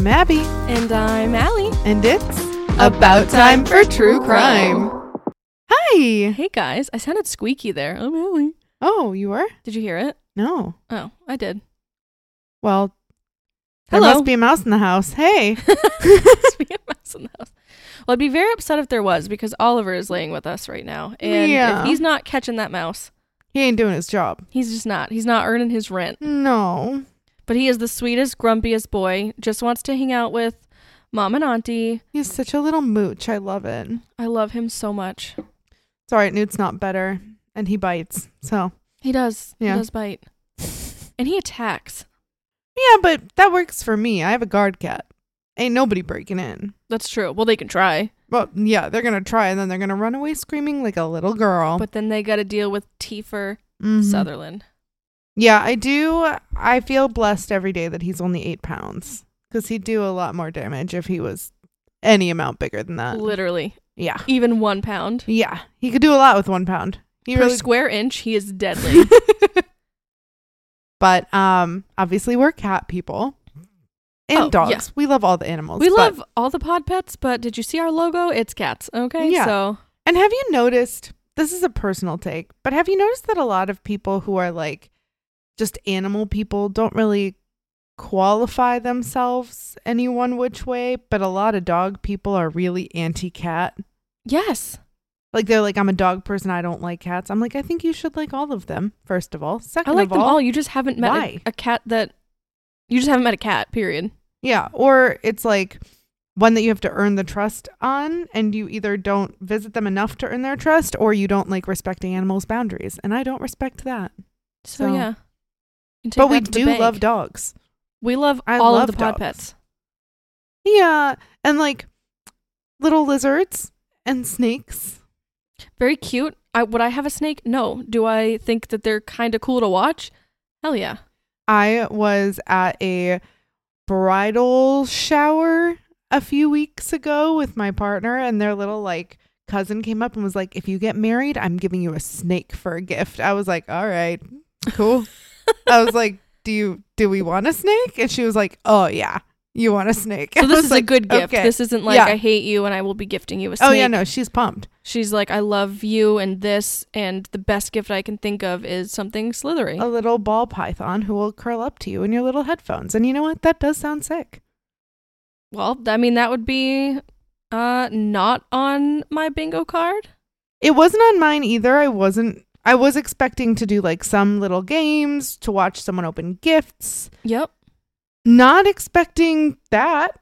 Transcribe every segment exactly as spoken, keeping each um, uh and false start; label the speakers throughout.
Speaker 1: I'm Abby.
Speaker 2: And I'm Allie.
Speaker 1: And it's About Time for True Crime. Hi.
Speaker 2: Hey guys, I sounded squeaky there. I'm Allie.
Speaker 1: Oh, you were?
Speaker 2: Did you hear it?
Speaker 1: No.
Speaker 2: Oh, I did.
Speaker 1: Well, there
Speaker 2: Hello.
Speaker 1: must be a mouse in the house. Hey.
Speaker 2: Must be a mouse in the house. Well, I'd be very upset if there was, because Oliver is laying with us right now. And
Speaker 1: Yeah.
Speaker 2: if he's not catching that mouse,
Speaker 1: He ain't doing his job.
Speaker 2: he's just not. He's not earning his rent.
Speaker 1: No.
Speaker 2: But he is the sweetest, grumpiest boy. Just wants to hang out with mom and auntie.
Speaker 1: He's such a little mooch. I love it.
Speaker 2: I love him so much.
Speaker 1: It's all right. Newt's not better. And he bites. So,
Speaker 2: He does.
Speaker 1: Yeah.
Speaker 2: He does bite. And he attacks.
Speaker 1: yeah, but that works for me. I have a guard cat. Ain't nobody breaking in.
Speaker 2: That's true. Well, they can try.
Speaker 1: Well, yeah, they're going to try and then they're going to run away screaming like a little girl.
Speaker 2: But then they got to deal with Tiefer
Speaker 1: Mhm.
Speaker 2: Sutherland.
Speaker 1: Yeah, I do. I feel blessed every day that he's only eight pounds because he'd do a lot more damage if he was any amount bigger than that.
Speaker 2: Literally.
Speaker 1: Yeah.
Speaker 2: Even one pound.
Speaker 1: Yeah. He could do a lot with one pound. He
Speaker 2: Per
Speaker 1: really.
Speaker 2: square inch, he is deadly.
Speaker 1: But um, obviously, we're cat people and
Speaker 2: Oh,
Speaker 1: dogs.
Speaker 2: yeah.
Speaker 1: We love all the animals.
Speaker 2: We
Speaker 1: but-
Speaker 2: love all the pod pets, but did you see our logo? It's cats. Okay.
Speaker 1: Yeah.
Speaker 2: So
Speaker 1: And have you noticed? This is a personal take, but have you noticed that a lot of people who are like just animal people don't really qualify themselves any one which way, but a lot of dog people are really anti-cat.
Speaker 2: yes.
Speaker 1: Like they're like, I'm a dog person, I don't like cats. I'm like, I think you should like all of them, first of all. Second
Speaker 2: I like
Speaker 1: of
Speaker 2: them
Speaker 1: all,
Speaker 2: all. You just haven't met
Speaker 1: why?
Speaker 2: a, a cat that you just haven't met a cat, period.
Speaker 1: Yeah. Or it's like one that you have to earn the trust on, and you either don't visit them enough to earn their trust, or you don't like respecting animals' boundaries. And I don't respect that.
Speaker 2: So,
Speaker 1: So-
Speaker 2: yeah. You can take
Speaker 1: But we
Speaker 2: that to the
Speaker 1: do
Speaker 2: bank.
Speaker 1: love dogs.
Speaker 2: We love
Speaker 1: I
Speaker 2: all
Speaker 1: love
Speaker 2: of the pod
Speaker 1: dogs.
Speaker 2: pets.
Speaker 1: Yeah. And like little lizards and snakes.
Speaker 2: Very cute. I would I have a snake? No. Do I think that they're kind of cool to watch? Hell yeah.
Speaker 1: I was at a bridal shower a few weeks ago with my partner, and their little like cousin came up and was like, if you get married, I'm giving you a snake for a gift. I was like, all right, cool. I was like, do you do we want a snake? And she was like, oh yeah, you want a snake.
Speaker 2: So
Speaker 1: I
Speaker 2: this
Speaker 1: was
Speaker 2: is
Speaker 1: like,
Speaker 2: a good gift.
Speaker 1: okay.
Speaker 2: This isn't like
Speaker 1: Yeah.
Speaker 2: I hate you and I will be gifting you a snake.
Speaker 1: Oh yeah, no, she's pumped.
Speaker 2: She's like, I love you and this, and the best gift I can think of is something slithery.
Speaker 1: A little ball python who will curl up to you in your little headphones. And you know what? That does sound sick.
Speaker 2: Well, I mean, that would be uh not on my bingo card.
Speaker 1: It wasn't on mine either. I wasn't, I was expecting to do like some little games, to watch someone open gifts.
Speaker 2: Yep.
Speaker 1: Not expecting that.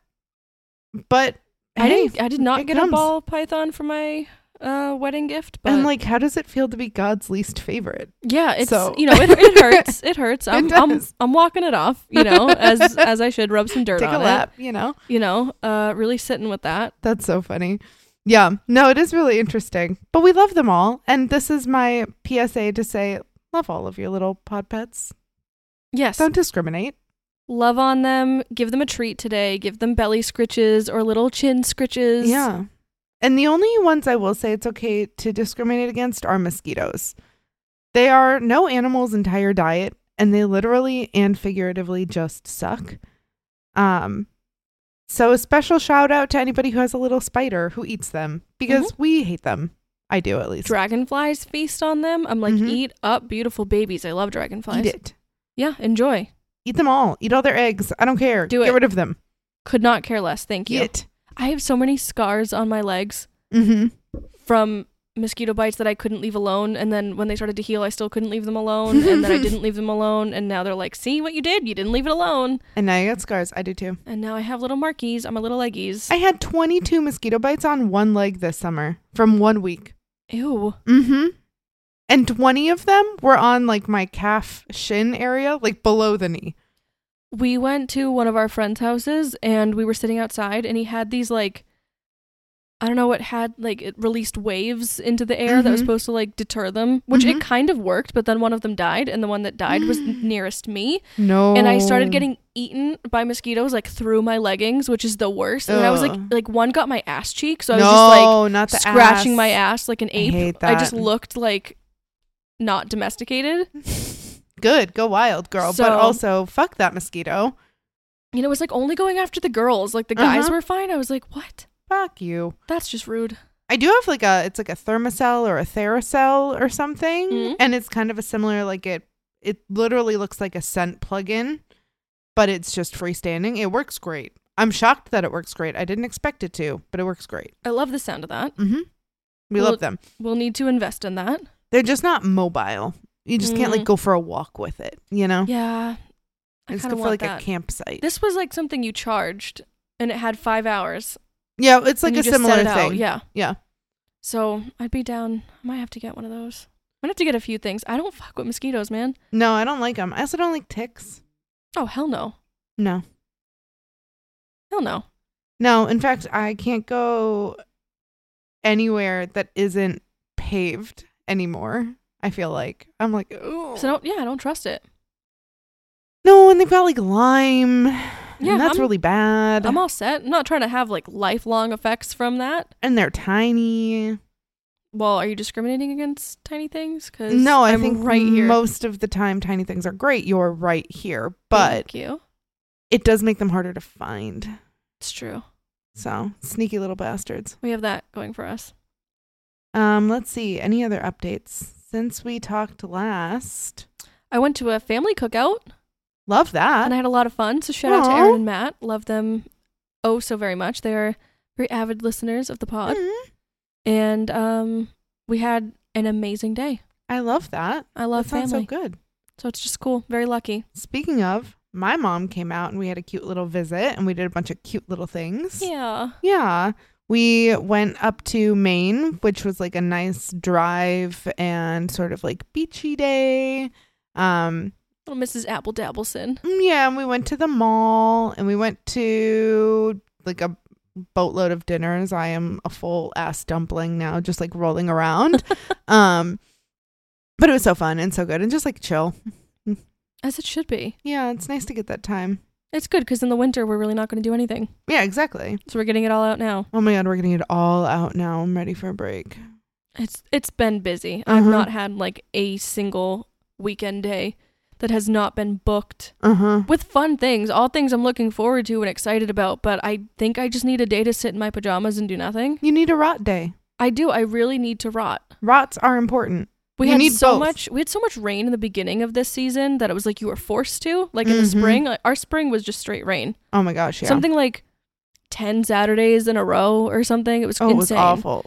Speaker 1: But
Speaker 2: I
Speaker 1: hey,
Speaker 2: didn't I did not
Speaker 1: it
Speaker 2: get
Speaker 1: comes.
Speaker 2: a ball python for my uh wedding gift, but
Speaker 1: And like, how does it feel to be God's least favorite?
Speaker 2: yeah, it's
Speaker 1: so-
Speaker 2: you know, it it hurts. It hurts. I'm I'm
Speaker 1: does.
Speaker 2: I'm walking it off, you know, as as I should, rub some dirt
Speaker 1: Take
Speaker 2: on
Speaker 1: a lap, you know?
Speaker 2: it. You know, uh really sitting with that.
Speaker 1: That's so funny. Yeah, no, it is really interesting. But we love them all. And this is my P S A to say, love all of your little pod pets.
Speaker 2: Yes.
Speaker 1: Don't discriminate.
Speaker 2: Love on them, give them a treat today, give them belly scritches or little chin scritches.
Speaker 1: Yeah. And the only ones I will say it's okay to discriminate against are mosquitoes. They are no animal's entire diet, and they literally and figuratively just suck. Um, so a special shout out to anybody who has a little spider who eats them, because we hate them. I do, at least.
Speaker 2: Dragonflies feast on them. I'm like,
Speaker 1: Mhm.
Speaker 2: eat up beautiful babies. I love dragonflies.
Speaker 1: Eat it.
Speaker 2: Yeah, enjoy.
Speaker 1: Eat them all. Eat all their eggs. I don't care.
Speaker 2: Do
Speaker 1: Get
Speaker 2: it.
Speaker 1: rid of them.
Speaker 2: Could not care less. Thank you.
Speaker 1: Eat it.
Speaker 2: I have so many scars on my legs
Speaker 1: Mm-hmm.
Speaker 2: from mosquito bites that I couldn't leave alone. And then when they started to heal, I still couldn't leave them alone. And then I didn't leave them alone. And now they're like, see what you did? You didn't leave it alone.
Speaker 1: And now you got scars. I do too.
Speaker 2: And now I have little markies on my little leggies.
Speaker 1: I had twenty-two mosquito bites on one leg this summer from one week.
Speaker 2: Ew.
Speaker 1: Mm-hmm. And twenty of them were on like my calf shin area, like below the knee.
Speaker 2: We went to one of our friends' houses and we were sitting outside and he had these like, I don't know what had like it released waves into the air that was
Speaker 1: Mhm.
Speaker 2: supposed to like deter them, which
Speaker 1: Mhm.
Speaker 2: it kind of worked, but then one of them died and the one that died was nearest me.
Speaker 1: No.
Speaker 2: And I started getting eaten by mosquitoes like through my leggings, which is the worst. And I was like,
Speaker 1: Ugh.
Speaker 2: like one got my ass cheek, so I
Speaker 1: no,
Speaker 2: was just like
Speaker 1: not the
Speaker 2: scratching
Speaker 1: ass.
Speaker 2: my ass like an
Speaker 1: I
Speaker 2: ape.
Speaker 1: hate
Speaker 2: I just
Speaker 1: that.
Speaker 2: looked like not domesticated.
Speaker 1: Good, go wild, girl.
Speaker 2: So-
Speaker 1: but also, fuck that mosquito.
Speaker 2: You know, it was like only going after the girls. Like the guys
Speaker 1: Uh-huh.
Speaker 2: were fine. I was like, what?
Speaker 1: Fuck you.
Speaker 2: That's just rude.
Speaker 1: I do have like a, it's like a Thermacell or a Theracell or something.
Speaker 2: Mhm.
Speaker 1: And it's kind of a similar, like it, it literally looks like a scent plug-in, but it's just freestanding. It works great. I'm shocked that it works great. I didn't expect it to, but it works great.
Speaker 2: I love the sound of that.
Speaker 1: Mm-hmm. We
Speaker 2: Well,
Speaker 1: love them.
Speaker 2: We'll need to invest in that.
Speaker 1: They're just not mobile. You just can't like
Speaker 2: Mm.
Speaker 1: go for a walk with it, you know?
Speaker 2: Yeah. I
Speaker 1: It's
Speaker 2: kind
Speaker 1: good
Speaker 2: of
Speaker 1: for
Speaker 2: want
Speaker 1: like
Speaker 2: that.
Speaker 1: a campsite.
Speaker 2: This was like something you charged and it had five hours.
Speaker 1: Yeah, it's like
Speaker 2: and you
Speaker 1: a
Speaker 2: just set
Speaker 1: similar
Speaker 2: it out.
Speaker 1: thing.
Speaker 2: Yeah.
Speaker 1: Yeah.
Speaker 2: So I'd be down. I might have to get one of those. I might have to get a few things. I don't fuck with mosquitoes, man.
Speaker 1: No, I don't like them. I also don't like ticks.
Speaker 2: Oh, hell no.
Speaker 1: No.
Speaker 2: Hell no.
Speaker 1: No, in fact, I can't go anywhere that isn't paved anymore. I feel like I'm like, oh
Speaker 2: So don't, yeah, I don't trust it.
Speaker 1: no, and they've got like Lyme,
Speaker 2: Yeah,
Speaker 1: and that's
Speaker 2: I'm-
Speaker 1: really bad.
Speaker 2: I'm all set. I'm not trying to have like lifelong effects from that.
Speaker 1: and they're tiny.
Speaker 2: Well, are you discriminating against tiny things? Because
Speaker 1: No, I
Speaker 2: I'm
Speaker 1: think
Speaker 2: right here.
Speaker 1: most of the time tiny things are great. You're right here, but
Speaker 2: Thank you.
Speaker 1: it does make them harder to find.
Speaker 2: It's true.
Speaker 1: So sneaky little bastards.
Speaker 2: We have that going for us.
Speaker 1: Um, let's see. Any other updates since we talked last?
Speaker 2: I went to a family cookout
Speaker 1: Love that.
Speaker 2: and I had a lot of fun. So shout out to
Speaker 1: Aw.
Speaker 2: Aaron and Matt. Love them oh so very much. They are very avid listeners of the pod.
Speaker 1: Mhm.
Speaker 2: And um, we had an amazing day.
Speaker 1: I love that.
Speaker 2: I love
Speaker 1: that sounds
Speaker 2: family.
Speaker 1: so good.
Speaker 2: So it's just cool. Very lucky.
Speaker 1: Speaking of, my mom came out and we had a cute little visit and we did a bunch of cute little things.
Speaker 2: Yeah.
Speaker 1: Yeah. We went up to Maine, which was like a nice drive and sort of like beachy day. Um,
Speaker 2: Little Missus Apple Dabbleson.
Speaker 1: yeah, and we went to the mall and we went to like a boatload of dinners. I am a full ass dumpling now, just like rolling around. um, but it was so fun and so good and just like chill.
Speaker 2: As it should be.
Speaker 1: Yeah, it's nice to get that time.
Speaker 2: It's good because in the winter, we're really not going to do anything.
Speaker 1: Yeah, exactly.
Speaker 2: So we're getting it all out now.
Speaker 1: Oh my God, we're getting it all out now. I'm ready for a break.
Speaker 2: It's It's been busy. I've
Speaker 1: Uh-huh.
Speaker 2: not had like a single weekend day that has not been booked
Speaker 1: Uh-huh.
Speaker 2: with fun things, all things I'm looking forward to and excited about. But I think I just need a day to sit in my pajamas and do nothing.
Speaker 1: You need a rot day.
Speaker 2: I do. I really need to rot.
Speaker 1: Rots are important.
Speaker 2: We
Speaker 1: You
Speaker 2: had
Speaker 1: need
Speaker 2: so
Speaker 1: both.
Speaker 2: much. We had so much rain in the beginning of this season that it was like you were forced to. Like in the
Speaker 1: Mhm.
Speaker 2: spring, like, our spring was just straight rain.
Speaker 1: Oh my gosh, yeah.
Speaker 2: Something like ten Saturdays in a row or something. It was
Speaker 1: oh, it was
Speaker 2: insane.
Speaker 1: awful.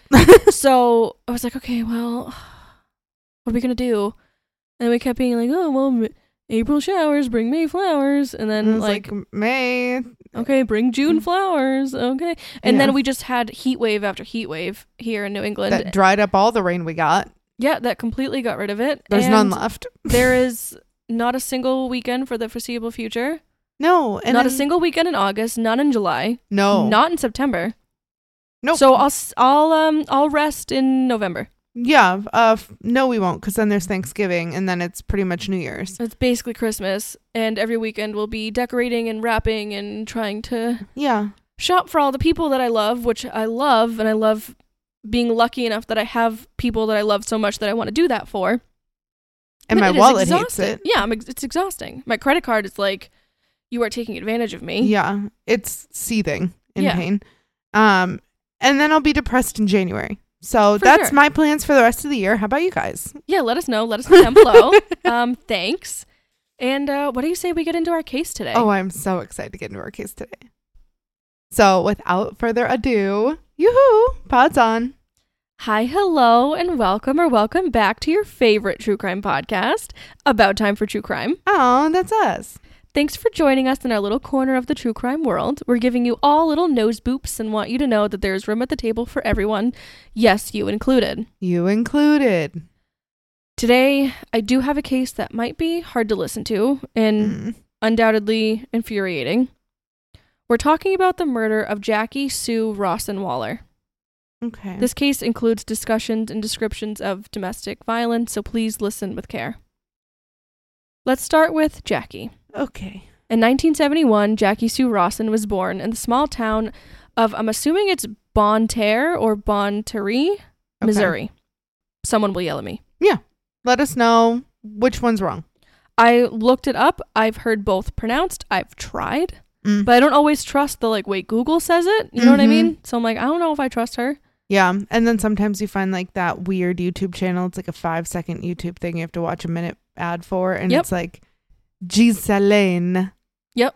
Speaker 2: So I was like, okay, well, what are we gonna do? And we kept being like, oh well, M- April showers bring May flowers, and
Speaker 1: And
Speaker 2: then
Speaker 1: it was
Speaker 2: like,
Speaker 1: like, May.
Speaker 2: okay, bring June flowers, okay. And
Speaker 1: Yeah.
Speaker 2: then we just had heat wave after heat wave here in New England.
Speaker 1: That dried up all the rain we got.
Speaker 2: Yeah, that completely got rid of it.
Speaker 1: There's
Speaker 2: And
Speaker 1: none left.
Speaker 2: There is not a single weekend for the foreseeable future.
Speaker 1: No. And
Speaker 2: not a
Speaker 1: then-
Speaker 2: single weekend in August. None in July.
Speaker 1: No.
Speaker 2: Not in September.
Speaker 1: Nope.
Speaker 2: So I'll s- I'll um I'll rest in November.
Speaker 1: Yeah. Uh, f- no, we won't, because then there's Thanksgiving, and then it's pretty much New Year's.
Speaker 2: It's basically Christmas, and every weekend we'll be decorating and wrapping and trying to
Speaker 1: Yeah.
Speaker 2: shop for all the people that I love, which I love, and I love being lucky enough that I have people that I love so much that I want to do that for.
Speaker 1: And
Speaker 2: But
Speaker 1: my
Speaker 2: it is
Speaker 1: wallet hates
Speaker 2: exhausting.
Speaker 1: it.
Speaker 2: Yeah, I'm ex- it's exhausting. My credit card is like, you are taking advantage of me.
Speaker 1: Yeah. It's seething in
Speaker 2: Yeah.
Speaker 1: pain. Um, and then I'll be depressed in January. So
Speaker 2: For
Speaker 1: that's
Speaker 2: sure.
Speaker 1: my plans for the rest of the year. How about you guys?
Speaker 2: Yeah, let us know. Let us know down below. Um, thanks. And uh, what do you say we get into our case today?
Speaker 1: Oh, I'm so excited to get into our case today. So without further ado, yoo-hoo, pod's on.
Speaker 2: Hi, hello, and welcome or welcome back to your favorite true crime podcast, About Time for True Crime.
Speaker 1: Oh, that's us.
Speaker 2: Thanks for joining us in our little corner of the true crime world. We're giving you all little nose boops and want you to know that there's room at the table for everyone. Yes, you included.
Speaker 1: You included.
Speaker 2: Today, I do have a case that might be hard to listen to and
Speaker 1: Mm.
Speaker 2: undoubtedly infuriating. We're talking about the murder of Jackie Sue Rawson-Waller.
Speaker 1: Okay.
Speaker 2: This case includes discussions and descriptions of domestic violence, so please listen with care. Let's start with Jackie.
Speaker 1: Okay.
Speaker 2: In nineteen seventy-one, Jackie Sue Rawson was born in the small town of, I'm assuming it's Bonne Terre or Bonne Terre, Missouri. Someone will yell at me.
Speaker 1: Let us know which one's wrong.
Speaker 2: I looked it up. I've heard both pronounced. I've tried.
Speaker 1: Mm.
Speaker 2: But I don't always trust the like, wait, Google says it. You know what I mean? So I'm like, I don't know if I trust her.
Speaker 1: Yeah. And then sometimes you find like that weird YouTube channel. It's like a five second YouTube thing you have to watch a minute ad for. And
Speaker 2: Yep.
Speaker 1: it's like Ghislaine.
Speaker 2: Yep.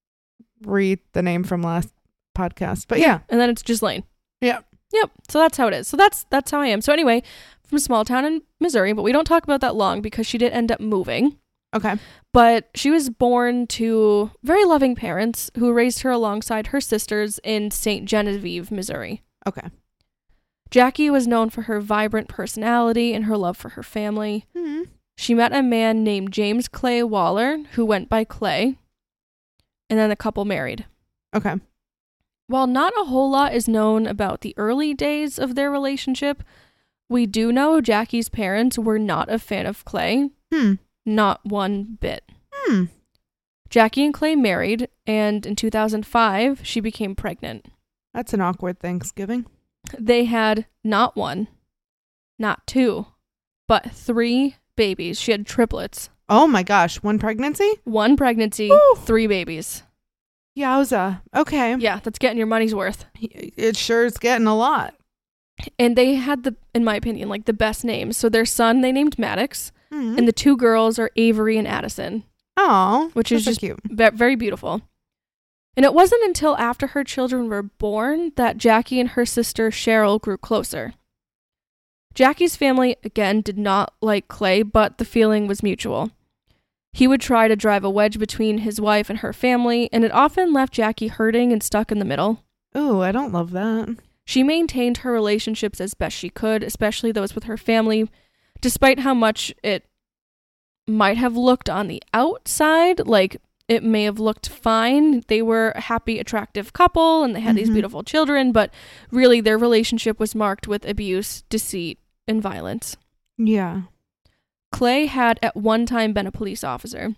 Speaker 1: Read the name from last podcast. But yeah.
Speaker 2: And then it's Ghislaine.
Speaker 1: Yeah.
Speaker 2: Yep. So that's how it is. So that's that's how I am. So anyway, from a small town in Missouri, but we don't talk about that long because she did end up moving.
Speaker 1: Okay.
Speaker 2: But she was born to very loving parents who raised her alongside her sisters in Saint Genevieve, Missouri.
Speaker 1: Okay.
Speaker 2: Jackie was known for her vibrant personality and her love for her family.
Speaker 1: Mm-hmm.
Speaker 2: She met a man named James Clay Waller, who went by Clay, and then the couple married.
Speaker 1: Okay.
Speaker 2: While not a whole lot is known about the early days of their relationship, we do know Jackie's parents were not a fan of Clay.
Speaker 1: Hmm.
Speaker 2: Not one bit.
Speaker 1: Hmm.
Speaker 2: Jackie and Clay married, and in two thousand five, she became pregnant.
Speaker 1: That's an awkward Thanksgiving.
Speaker 2: They had not one, not two, but three babies. She had triplets.
Speaker 1: Oh my gosh. One pregnancy?
Speaker 2: One pregnancy,
Speaker 1: Woo.
Speaker 2: three babies.
Speaker 1: Yowza. Okay.
Speaker 2: Yeah, that's getting your money's worth.
Speaker 1: It sure is getting a lot.
Speaker 2: And they had the, in my opinion, like the best names. So their son, they named Maddox,
Speaker 1: Mm-hmm.
Speaker 2: and the two girls are Avery and Addison,
Speaker 1: Oh,
Speaker 2: which is
Speaker 1: so
Speaker 2: just
Speaker 1: cute.
Speaker 2: ve- very beautiful. And it wasn't until after her children were born that Jackie and her sister Cheryl grew closer. Jackie's family, again, did not like Clay, but the feeling was mutual. He would try to drive a wedge between his wife and her family, and it often left Jackie hurting and stuck in the middle.
Speaker 1: Ooh, I don't love that.
Speaker 2: She maintained her relationships as best she could, especially those with her family, despite how much it might have looked on the outside. Like, it may have looked fine. They were a happy, attractive couple, and they had these
Speaker 1: Mhm.
Speaker 2: beautiful children, but really their relationship was marked with abuse, deceit, and violence.
Speaker 1: Yeah.
Speaker 2: Clay had at one time been a police officer.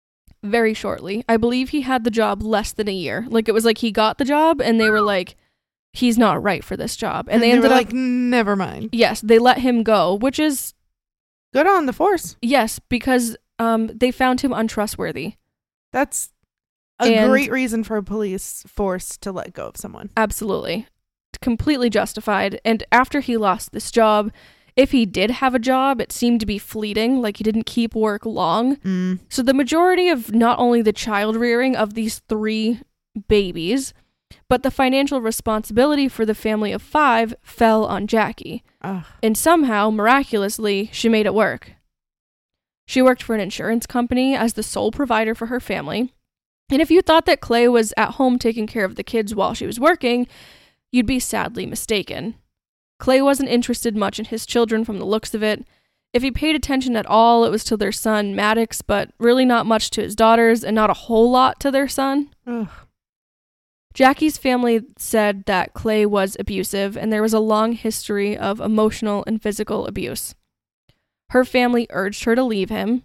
Speaker 2: Very shortly. I believe he had the job less than a year. Like, it was like he got the job, and they were like, he's not right for this job. And,
Speaker 1: And
Speaker 2: they,
Speaker 1: they,
Speaker 2: ended
Speaker 1: were
Speaker 2: up,
Speaker 1: like, never mind.
Speaker 2: yes, they let him go, which is,
Speaker 1: Good on the force.
Speaker 2: yes, because um, they found him untrustworthy.
Speaker 1: That's a
Speaker 2: And-
Speaker 1: great reason for a police force to let go of someone.
Speaker 2: Absolutely. Completely justified. And after he lost this job, if he did have a job, it seemed to be fleeting, like he didn't keep work long.
Speaker 1: Mm.
Speaker 2: So the majority of not only the child rearing of these three babies, but the financial responsibility for the family of five fell on Jackie.
Speaker 1: Ugh.
Speaker 2: And somehow, miraculously, she made it work. She worked for an insurance company as the sole provider for her family. And if you thought that Clay was at home taking care of the kids while she was working, you'd be sadly mistaken. Clay wasn't interested much in his children from the looks of it. If he paid attention at all, it was to their son, Maddox, but really not much to his daughters and not a whole lot to their son.
Speaker 1: Ugh.
Speaker 2: Jackie's family said that Clay was abusive, and there was a long history of emotional and physical abuse. Her family urged her to leave him,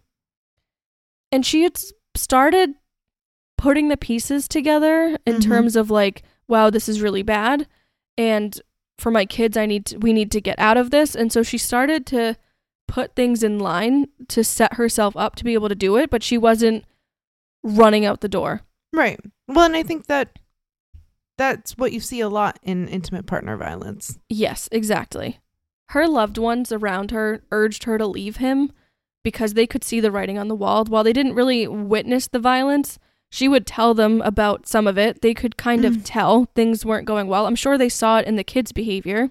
Speaker 2: and she had s- started putting the pieces together in
Speaker 1: Mhm.
Speaker 2: terms of like, wow, this is really bad, and for my kids, I need to, we need to get out of this. And so she started to put things in line to set herself up to be able to do it, but she wasn't running out the door.
Speaker 1: Right. Well, and I think that that's what you see a lot in intimate partner violence.
Speaker 2: Yes, exactly. Her loved ones around her urged her to leave him because they could see the writing on the wall. While they didn't really witness the violence, she would tell them about some of it. They could kind of
Speaker 1: Mm.
Speaker 2: tell things weren't going well. I'm sure they saw it in the kids' behavior.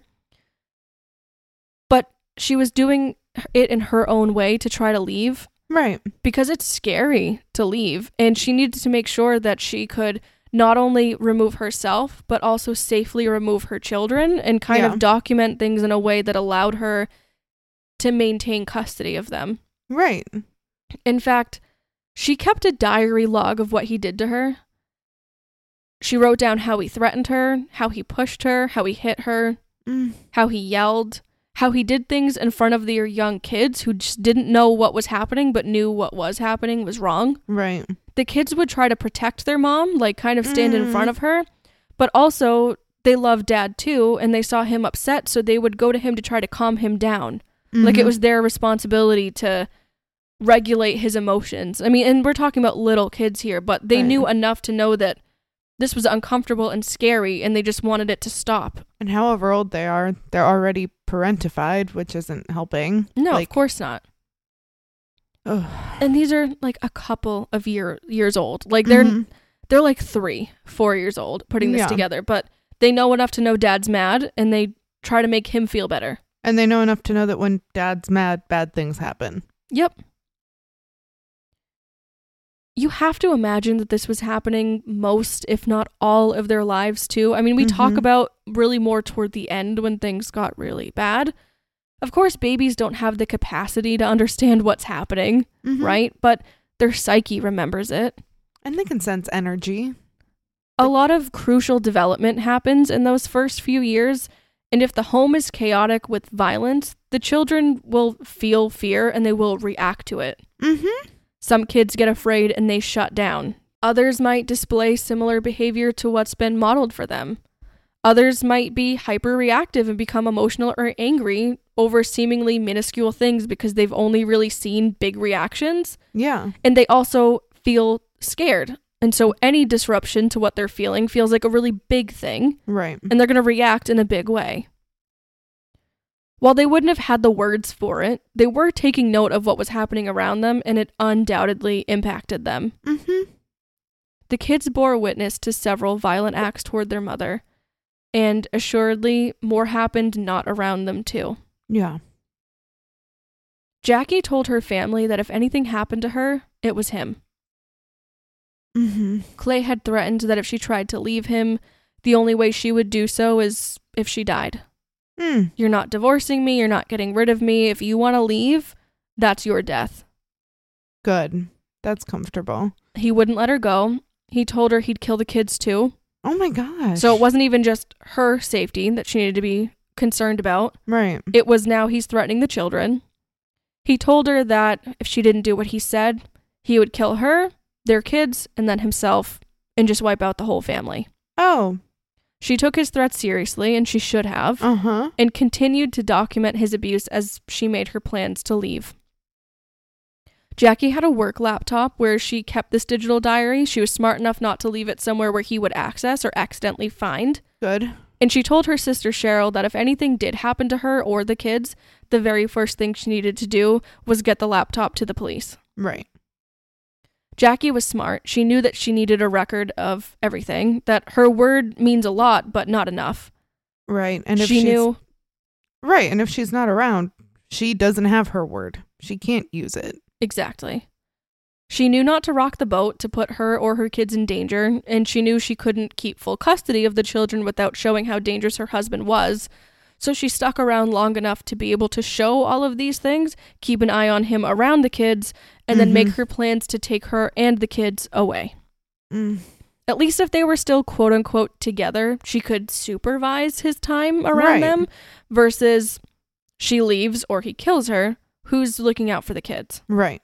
Speaker 2: But she was doing it in her own way to try to leave
Speaker 1: Right.
Speaker 2: because it's scary to leave. And she needed to make sure that she could not only remove herself, but also safely remove her children and kind
Speaker 1: Yeah.
Speaker 2: of document things in a way that allowed her to maintain custody of them.
Speaker 1: Right.
Speaker 2: In fact, she kept a diary log of what he did to her. She wrote down how he threatened her, how he pushed her, how he hit her,
Speaker 1: Mm.
Speaker 2: how he yelled, how he did things in front of their young kids who just didn't know what was happening but knew what was happening was wrong.
Speaker 1: Right.
Speaker 2: The kids would try to protect their mom, like kind of stand in
Speaker 1: Mm.
Speaker 2: front of her, but also they loved dad too, and they saw him upset, so they would go to him to try to calm him down. Like it
Speaker 1: Mhm.
Speaker 2: was their responsibility to regulate his emotions. I mean, and we're talking about little kids here, but they
Speaker 1: Right.
Speaker 2: knew enough to know that This was uncomfortable and scary, and they just wanted it to stop.
Speaker 1: And however old they are, they're already parentified, which isn't helping.
Speaker 2: No,
Speaker 1: like,
Speaker 2: of course not.
Speaker 1: Ugh.
Speaker 2: And these are like a couple of year years old. Like they're
Speaker 1: Mhm.
Speaker 2: they're like three, four years old putting this
Speaker 1: Yeah.
Speaker 2: together, but they know enough to know dad's mad, and they try to make him feel better.
Speaker 1: And they know enough to know that when dad's mad, bad things happen.
Speaker 2: Yep. You have to imagine that this was happening most, if not all, of their lives too. I mean, we talk
Speaker 1: Mhm.
Speaker 2: about really more toward the end when things got really bad. Of course, babies don't have the capacity to understand what's happening,
Speaker 1: Mhm.
Speaker 2: right? But their psyche remembers it.
Speaker 1: And they can sense energy.
Speaker 2: A lot of crucial development happens in those first few years, and if the home is chaotic with violence, the children will feel fear and they will react to it.
Speaker 1: Mm-hmm.
Speaker 2: Some kids get afraid and they shut down. Others might display similar behavior to what's been modeled for them. Others might be hyperreactive and become emotional or angry over seemingly minuscule things because they've only really seen big reactions.
Speaker 1: Yeah.
Speaker 2: And they also feel scared. And so any disruption to what they're feeling feels like a really big thing.
Speaker 1: Right.
Speaker 2: And they're going to react in a big way. While they wouldn't have had the words for it, they were taking note of what was happening around them, and it undoubtedly impacted them.
Speaker 1: Mm-hmm.
Speaker 2: The kids bore witness to several violent acts toward their mother, and assuredly more happened not around them too.
Speaker 1: Yeah.
Speaker 2: Jackie told her family that if anything happened to her, it was him.
Speaker 1: Mm-hmm.
Speaker 2: Clay had threatened that if she tried to leave him, the only way she would do so is if she died.
Speaker 1: Mm.
Speaker 2: You're not divorcing me, you're not getting rid of me. If you want to leave, that's your death.
Speaker 1: Good. That's comfortable.
Speaker 2: He wouldn't let her go. He told her he'd kill the kids too.
Speaker 1: Oh my gosh.
Speaker 2: So it wasn't even just her safety that she needed to be concerned about.
Speaker 1: Right.
Speaker 2: It was now he's threatening the children. He told her that if she didn't do what he said, he would kill her, their kids, and then himself, and just wipe out the whole family.
Speaker 1: Oh.
Speaker 2: She took his threats seriously, and she should have,
Speaker 1: Uh-huh.
Speaker 2: and continued to document his abuse as she made her plans to leave. Jackie had a work laptop where she kept this digital diary. She was smart enough not to leave it somewhere where he would access or accidentally find.
Speaker 1: Good.
Speaker 2: And she told her sister Cheryl that if anything did happen to her or the kids, the very first thing she needed to do was get the laptop to the police.
Speaker 1: Right.
Speaker 2: Jackie was smart. She knew that she needed a record of everything, that her word means a lot, but not enough.
Speaker 1: Right. And if
Speaker 2: she
Speaker 1: she's,
Speaker 2: knew...
Speaker 1: Right. And if she's not around, she doesn't have her word. She can't use it.
Speaker 2: Exactly. She knew not to rock the boat to put her or her kids in danger, and she knew she couldn't keep full custody of the children without showing how dangerous her husband was. So she stuck around long enough to be able to show all of these things, keep an eye on him around the kids, and then
Speaker 1: Mhm.
Speaker 2: make her plans to take her and the kids away.
Speaker 1: Mm.
Speaker 2: At least if they were still quote-unquote together, she could supervise his time around
Speaker 1: Right.
Speaker 2: them, versus she leaves or he kills her, who's looking out for the kids?
Speaker 1: Right.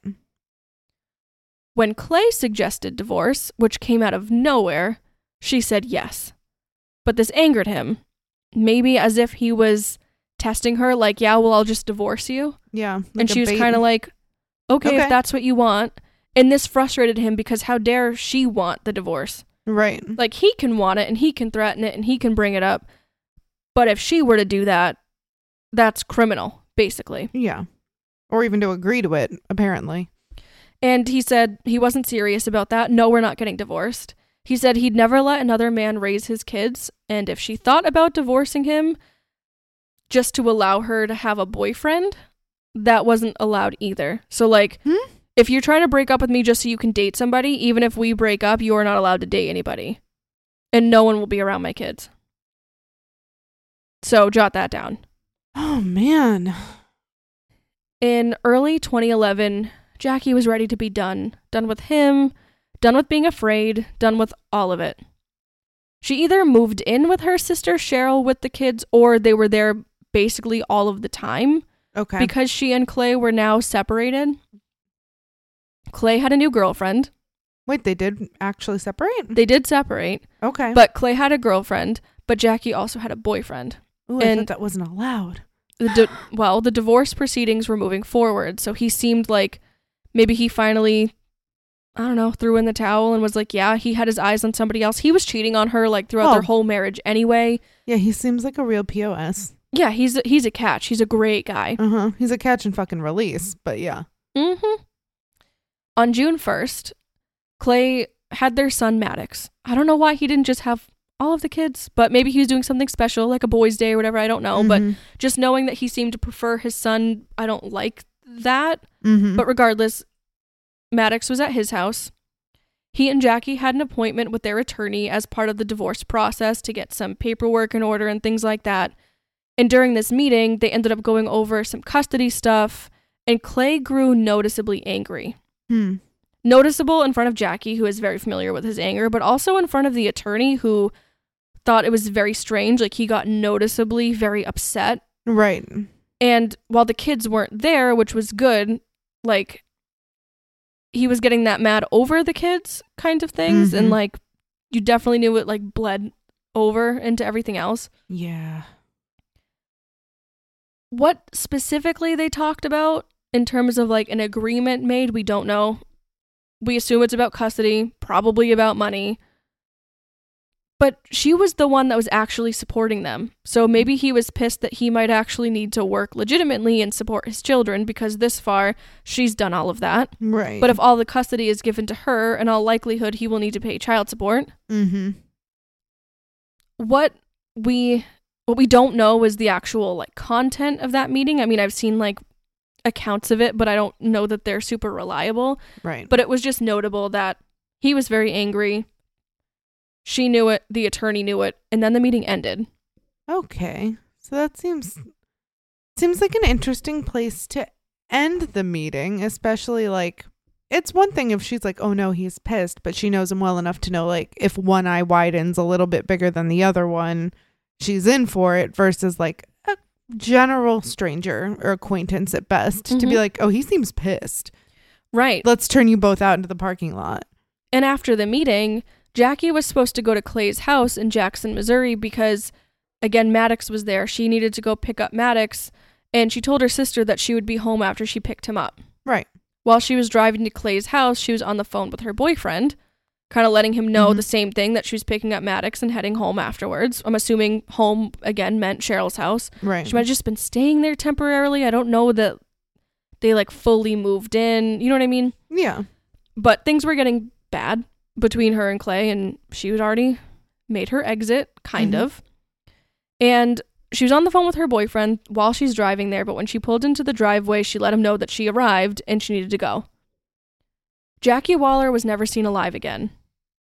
Speaker 2: When Clay suggested divorce, which came out of nowhere, she said yes. But this angered him, maybe as if he was testing her, like, yeah, well, I'll just divorce you.
Speaker 1: Yeah. Like
Speaker 2: and
Speaker 1: a
Speaker 2: she was
Speaker 1: bait.
Speaker 2: kind of like, okay,
Speaker 1: Okay.
Speaker 2: if that's what you want. And this frustrated him because how dare she want the divorce?
Speaker 1: Right.
Speaker 2: Like, he can want it and he can threaten it and he can bring it up. But if she were to do that, that's criminal, basically.
Speaker 1: Yeah. Or even to agree to it, apparently.
Speaker 2: And he said he wasn't serious about that. No, we're not getting divorced. He said he'd never let another man raise his kids, and if she thought about divorcing him just to allow her to have a boyfriend, that wasn't allowed either. So, like,
Speaker 1: Hmm?
Speaker 2: if you're trying to break up with me just so you can date somebody, even if we break up, you are not allowed to date anybody. And no one will be around my kids. So, jot that down.
Speaker 1: Oh, man.
Speaker 2: In early twenty eleven, Jackie was ready to be done. Done with him, done with being afraid, done with all of it. She either moved in with her sister Cheryl with the kids, or they were there basically all of the time.
Speaker 1: Okay.
Speaker 2: Because she and Clay were now separated. Clay had a new girlfriend.
Speaker 1: Wait, they did actually separate?
Speaker 2: They did separate,
Speaker 1: Okay.
Speaker 2: but Clay had a girlfriend, but Jackie also had a boyfriend.
Speaker 1: Ooh, I
Speaker 2: and-
Speaker 1: thought that wasn't allowed.
Speaker 2: The di- well, the divorce proceedings were moving forward, so he seemed like maybe he finally I don't know, threw in the towel and was like, yeah, he had his eyes on somebody else. He was cheating on her like throughout
Speaker 1: Oh.
Speaker 2: their whole marriage anyway.
Speaker 1: Yeah, he seems like a real P O S.
Speaker 2: Yeah, he's a, he's a catch. He's a great guy.
Speaker 1: Uh-huh. He's a catch and fucking release, but yeah.
Speaker 2: Mm-hmm. On June first, Clay had their son Maddox. I don't know why he didn't just have all of the kids, but maybe he was doing something special, like a boys' day or whatever. I don't know. But
Speaker 1: Mhm.
Speaker 2: just knowing that he seemed to prefer his son, I don't like that.
Speaker 1: Mhm.
Speaker 2: But regardless, Maddox was at his house. He and Jackie had an appointment with their attorney as part of the divorce process to get some paperwork in order and things like that. And during this meeting, they ended up going over some custody stuff, and Clay grew noticeably angry.
Speaker 1: Hmm.
Speaker 2: Noticeable in front of Jackie, who is very familiar with his anger, but also in front of the attorney, who thought it was very strange. Like, he got noticeably very upset.
Speaker 1: Right.
Speaker 2: And while the kids weren't there, which was good, like, he was getting that mad over the kids kind of things.
Speaker 1: Mhm.
Speaker 2: And, like, you definitely knew it, like, bled over into everything else.
Speaker 1: Yeah.
Speaker 2: What specifically they talked about in terms of, like, an agreement made, we don't know. We assume it's about custody, probably about money. But she was the one that was actually supporting them. So maybe he was pissed that he might actually need to work legitimately and support his children, because this far, she's done all of that.
Speaker 1: Right.
Speaker 2: But if all the custody is given to her, in all likelihood, he will need to pay child support.
Speaker 1: Mm-hmm.
Speaker 2: What we what we don't know is the actual, like, content of that meeting. I mean, I've seen, like, accounts of it, but I don't know that they're super reliable.
Speaker 1: Right.
Speaker 2: But it was just notable that he was very angry. She knew it, the attorney knew it, and then the meeting ended.
Speaker 1: Okay. So that seems seems like an interesting place to end the meeting, especially, like, it's one thing if she's like, oh no, he's pissed, but she knows him well enough to know, like, if one eye widens a little bit bigger than the other one, she's in for it, versus, like, a general stranger or acquaintance at best to be
Speaker 2: Mhm.
Speaker 1: like, oh, he seems pissed.
Speaker 2: Right.
Speaker 1: Let's turn you both out into the parking lot.
Speaker 2: And after the meeting, Jackie was supposed to go to Clay's house in Jackson, Missouri, because, again, Maddox was there. She needed to go pick up Maddox, and she told her sister that she would be home after she picked him up.
Speaker 1: Right.
Speaker 2: While she was driving to Clay's house, she was on the phone with her boyfriend, kind of letting him know
Speaker 1: Mhm.
Speaker 2: the same thing, that she was picking up Maddox and heading home afterwards. I'm assuming home, again, meant Cheryl's house.
Speaker 1: Right.
Speaker 2: She might have just been staying there temporarily. I don't know that they, like, fully moved in. You know what I mean?
Speaker 1: Yeah.
Speaker 2: But things were getting bad between her and Clay, and she had already made her exit, kind
Speaker 1: Mhm.
Speaker 2: of. And she was on the phone with her boyfriend while she's driving there, but when she pulled into the driveway, she let him know that she arrived and she needed to go. Jackie Waller was never seen alive again.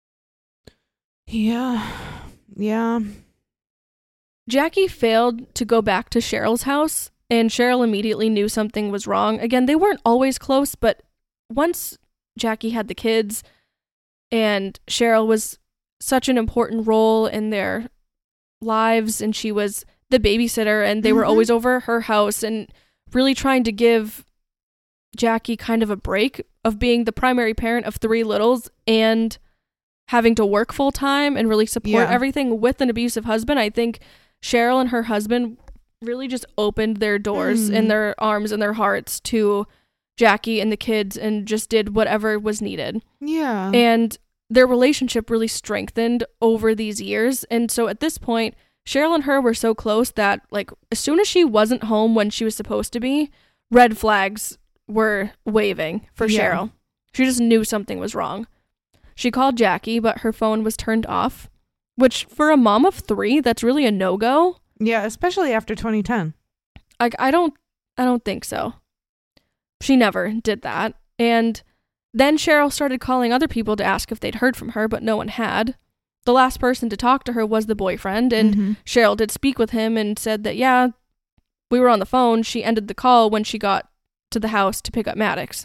Speaker 1: Yeah. Yeah.
Speaker 2: Jackie failed to go back to Cheryl's house, and Cheryl immediately knew something was wrong. Again, they weren't always close, but once Jackie had the kids, and Cheryl was such an important role in their lives, and she was the babysitter, and they were
Speaker 1: Mhm.
Speaker 2: always over at her house, and really trying to give Jackie kind of a break of being the primary parent of three littles and having to work full time and really support
Speaker 1: Yeah.
Speaker 2: everything with an abusive husband. I think Cheryl and her husband really just opened their doors
Speaker 1: Mm.
Speaker 2: and their arms and their hearts to Jackie and the kids, and just did whatever was needed.
Speaker 1: Yeah.
Speaker 2: And their relationship really strengthened over these years. And so at this point, Cheryl and her were so close that, like, as soon as she wasn't home when she was supposed to be, red flags were waving for
Speaker 1: Yeah.
Speaker 2: Cheryl. She just knew something was wrong. She called Jackie, but her phone was turned off, which for a mom of three, that's really a no-go.
Speaker 1: Yeah, especially after twenty ten.
Speaker 2: Like, I don't, I don't think so. She never did that. And then Cheryl started calling other people to ask if they'd heard from her, but no one had. The last person to talk to her was the boyfriend, and
Speaker 1: Mhm.
Speaker 2: Cheryl did speak with him and said that, yeah, we were on the phone. She ended the call when she got to the house to pick up Maddox.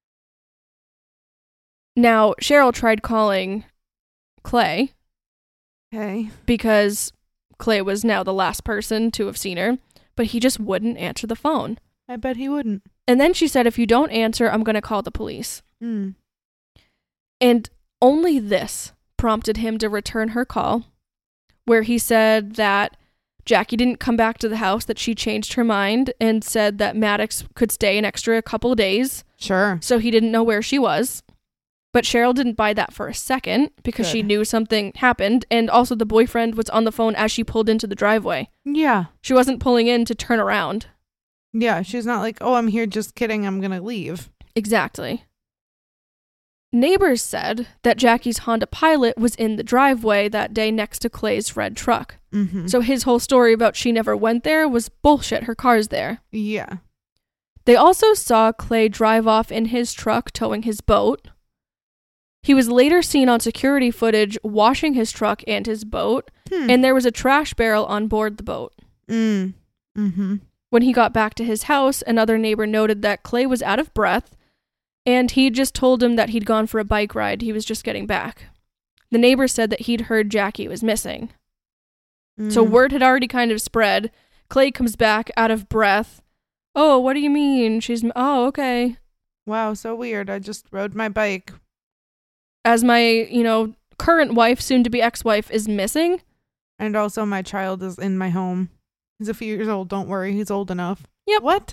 Speaker 2: Now, Cheryl tried calling Clay,
Speaker 1: Okay.
Speaker 2: because Clay was now the last person to have seen her, but he just wouldn't answer the phone.
Speaker 1: I bet he wouldn't.
Speaker 2: And then she said, if you don't answer, I'm going to call the police.
Speaker 1: Mm.
Speaker 2: And only this prompted him to return her call, where he said that Jackie didn't come back to the house, that she changed her mind and said that Maddox could stay an extra couple days,
Speaker 1: Sure.
Speaker 2: so he didn't know where she was. But Cheryl didn't buy that for a second because
Speaker 1: Good.
Speaker 2: she knew something happened. And also the boyfriend was on the phone as she pulled into the driveway.
Speaker 1: Yeah.
Speaker 2: She wasn't pulling in to turn around.
Speaker 1: Yeah. She's not like, oh, I'm here. Just kidding. I'm going to leave.
Speaker 2: Exactly. Neighbors said that Jackie's Honda Pilot was in the driveway that day next to Clay's red truck.
Speaker 1: Mm-hmm.
Speaker 2: So his whole story about she never went there was bullshit. Her car's there.
Speaker 1: Yeah.
Speaker 2: They also saw Clay drive off in his truck towing his boat. He was later seen on security footage washing his truck and his boat,
Speaker 1: Hmm.
Speaker 2: and there was a trash barrel on board the boat.
Speaker 1: Mm. Mm-hmm.
Speaker 2: When he got back to his house, another neighbor noted that Clay was out of breath, and he just told him that he'd gone for a bike ride. He was just getting back. The neighbor said that he'd heard Jackie was missing.
Speaker 1: Mm.
Speaker 2: So word had already kind of spread. Clay comes back out of breath. Oh, what do you mean? She's, oh, okay.
Speaker 1: Wow, so weird. I just rode my bike.
Speaker 2: As my, you know, current wife, soon to be ex-wife, is missing.
Speaker 1: And also my child is in my home. He's a few years old. Don't worry. He's old enough.
Speaker 2: Yep.
Speaker 1: What?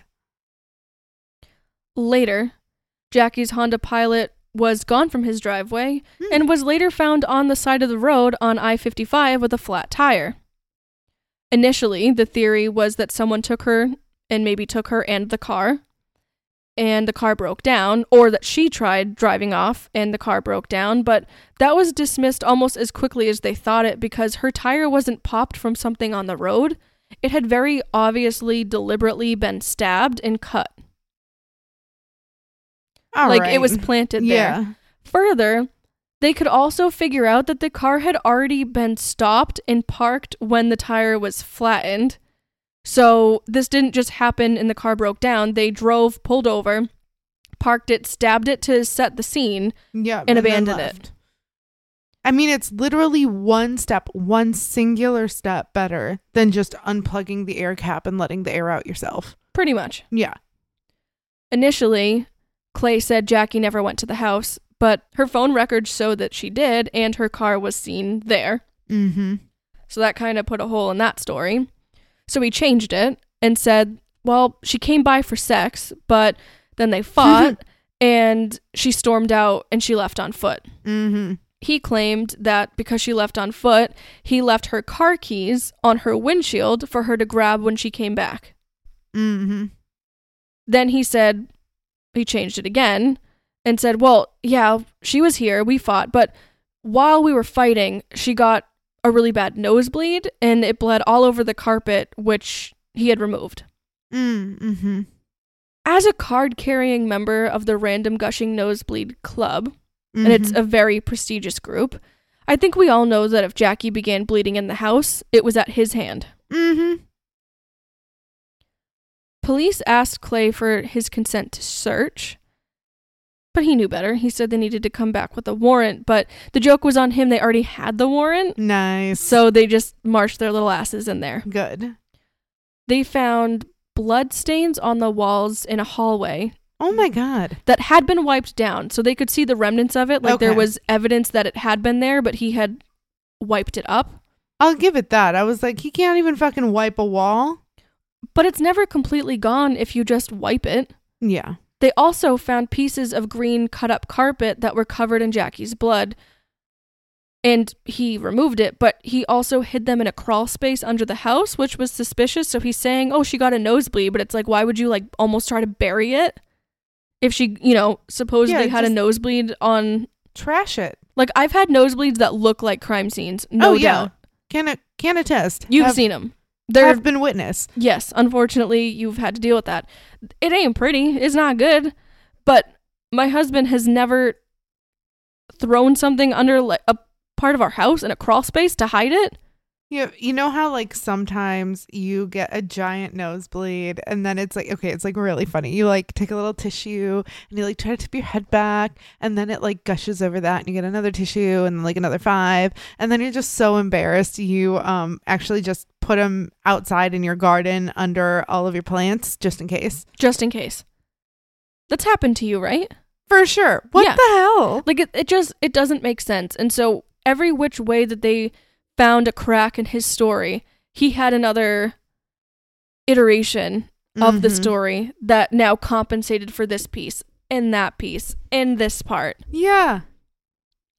Speaker 2: Later, Jackie's Honda Pilot was gone from his driveway
Speaker 1: Hmm.
Speaker 2: and was later found on the side of the road on I fifty-five with a flat tire. Initially, the theory was that someone took her and maybe took her and the car, and the car broke down, or that she tried driving off and the car broke down, but that was dismissed almost as quickly as they thought it because her tire wasn't popped from something on the road. It had very obviously deliberately been stabbed and cut.
Speaker 1: All
Speaker 2: like
Speaker 1: right.
Speaker 2: it was planted there.
Speaker 1: Yeah.
Speaker 2: Further, they could also figure out that the car had already been stopped and parked when the tire was flattened. So this didn't just happen and the car broke down. They drove, pulled over, parked it, stabbed it to set the scene,
Speaker 1: Yeah.
Speaker 2: and
Speaker 1: then
Speaker 2: abandoned
Speaker 1: left.
Speaker 2: it.
Speaker 1: I mean, it's literally one step, one singular step better than just unplugging the air cap and letting the air out yourself.
Speaker 2: Pretty much.
Speaker 1: Yeah.
Speaker 2: Initially, Clay said Jackie never went to the house, but her phone records showed that she did, and her car was seen there.
Speaker 1: Mm-hmm.
Speaker 2: So that kind of put a hole in that story. So he changed it and said, well, she came by for sex, but then they fought, and she stormed out and she left on foot.
Speaker 1: Mm-hmm.
Speaker 2: He claimed that because she left on foot, he left her car keys on her windshield for her to grab when she came back.
Speaker 1: Mm-hmm.
Speaker 2: Then he said, he changed it again and said, well, yeah, she was here, we fought, but while we were fighting, she got a really bad nosebleed and it bled all over the carpet, which he had removed.
Speaker 1: Mm-hmm.
Speaker 2: As a card-carrying member of the Random Gushing Nosebleed Club, and it's a very prestigious group, I think we all know that if Jackie began bleeding in the house, it was at his hand.
Speaker 1: Mm-hmm.
Speaker 2: Police asked Clay for his consent to search, but he knew better. He said they needed to come back with a warrant, but the joke was on him. They already had the warrant,
Speaker 1: Nice.
Speaker 2: so they just marched their little asses in there.
Speaker 1: Good.
Speaker 2: They found blood stains on the walls in a hallway
Speaker 1: Oh my God.
Speaker 2: that had been wiped down, so they could see the remnants of it. Like
Speaker 1: Okay.
Speaker 2: there was evidence that it had been there, but he had wiped it up.
Speaker 1: I'll give it that. I was like, he can't even fucking wipe a wall.
Speaker 2: But it's never completely gone if you just wipe it.
Speaker 1: Yeah.
Speaker 2: They also found pieces of green cut up carpet that were covered in Jackie's blood. And he removed it, but he also hid them in a crawl space under the house, which was suspicious. So he's saying, oh, she got a nosebleed, but it's like, why would you like almost try to bury it? If she, you know, supposedly
Speaker 1: Yeah,
Speaker 2: had a
Speaker 1: just-
Speaker 2: nosebleed on,
Speaker 1: Trash it.
Speaker 2: like I've had nosebleeds that look like crime scenes, no
Speaker 1: oh, yeah.
Speaker 2: doubt.
Speaker 1: Can a- can attest.
Speaker 2: You've
Speaker 1: have,
Speaker 2: seen them. They're,
Speaker 1: have been witness.
Speaker 2: yes, unfortunately, you've had to deal with that. It ain't pretty. It's not good. But my husband has never thrown something under like a part of our house in a crawl space to hide it.
Speaker 1: Yeah, you know how like sometimes you get a giant nosebleed and then it's like, okay, it's like really funny. You like take a little tissue and you like try to tip your head back and then it like gushes over that and you get another tissue and like another five and then you're just so embarrassed you um actually just put them outside in your garden under all of your plants just in case.
Speaker 2: Just in case. That's happened to you, right?
Speaker 1: For sure. What
Speaker 2: Yeah.
Speaker 1: the hell?
Speaker 2: Like it, it just, it doesn't make sense. And so every which way that they found a crack in his story, he had another iteration of the
Speaker 1: Mhm.
Speaker 2: story that now compensated for this piece and that piece and this part.
Speaker 1: Yeah.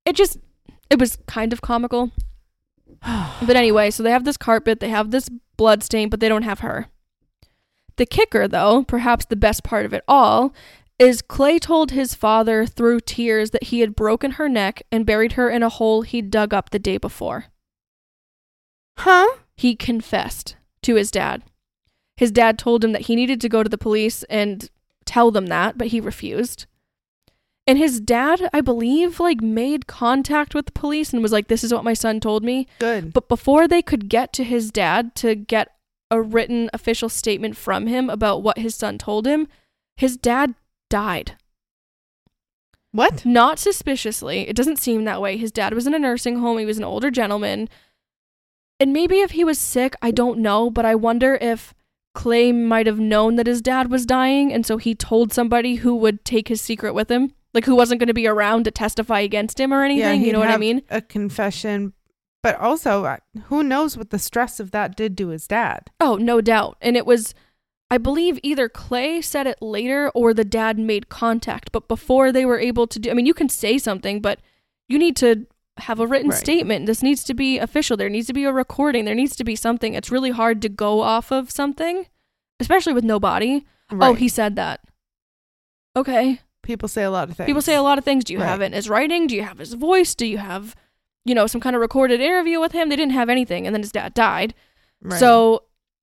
Speaker 2: it just, it was kind of comical. But anyway, so they have this carpet, they have this blood stain, but they don't have her. The kicker, though, perhaps the best part of it all, is Clay told his father through tears that he had broken her neck and buried her in a hole he'd dug up the day before.
Speaker 1: Huh?
Speaker 2: He confessed to his dad. His dad told him that he needed to go to the police and tell them that, but he refused. And his dad, I believe, like made contact with the police and was like, this is what my son told me.
Speaker 1: Good.
Speaker 2: But before they could get to his dad to get a written official statement from him about what his son told him, his dad died.
Speaker 1: What?
Speaker 2: Not suspiciously. It doesn't seem that way. His dad was in a nursing home. He was an older gentleman. And maybe if he was sick, I don't know, but I wonder if Clay might have known that his dad was dying, and so he told somebody who would take his secret with him, like who wasn't going to be around to testify against him or anything.
Speaker 1: Yeah,
Speaker 2: you know what I
Speaker 1: have
Speaker 2: mean?
Speaker 1: A confession, but also uh, who knows what the stress of that did to his dad?
Speaker 2: Oh, no doubt. And it was, I believe, either Clay said it later or the dad made contact. But before they were able to do, I mean, you can say something, but you need to have a written
Speaker 1: Right.
Speaker 2: statement. This needs to be official. There needs to be a recording. There needs to be something. It's really hard to go off of something, especially with no body.
Speaker 1: Right.
Speaker 2: Oh, he said that. Okay.
Speaker 1: People say a lot of things.
Speaker 2: People say a lot of things. Do you
Speaker 1: Right.
Speaker 2: have it in his writing? Do you have his voice? Do you have, you know, some kind of recorded interview with him? They didn't have anything. And then his dad died.
Speaker 1: Right.
Speaker 2: So,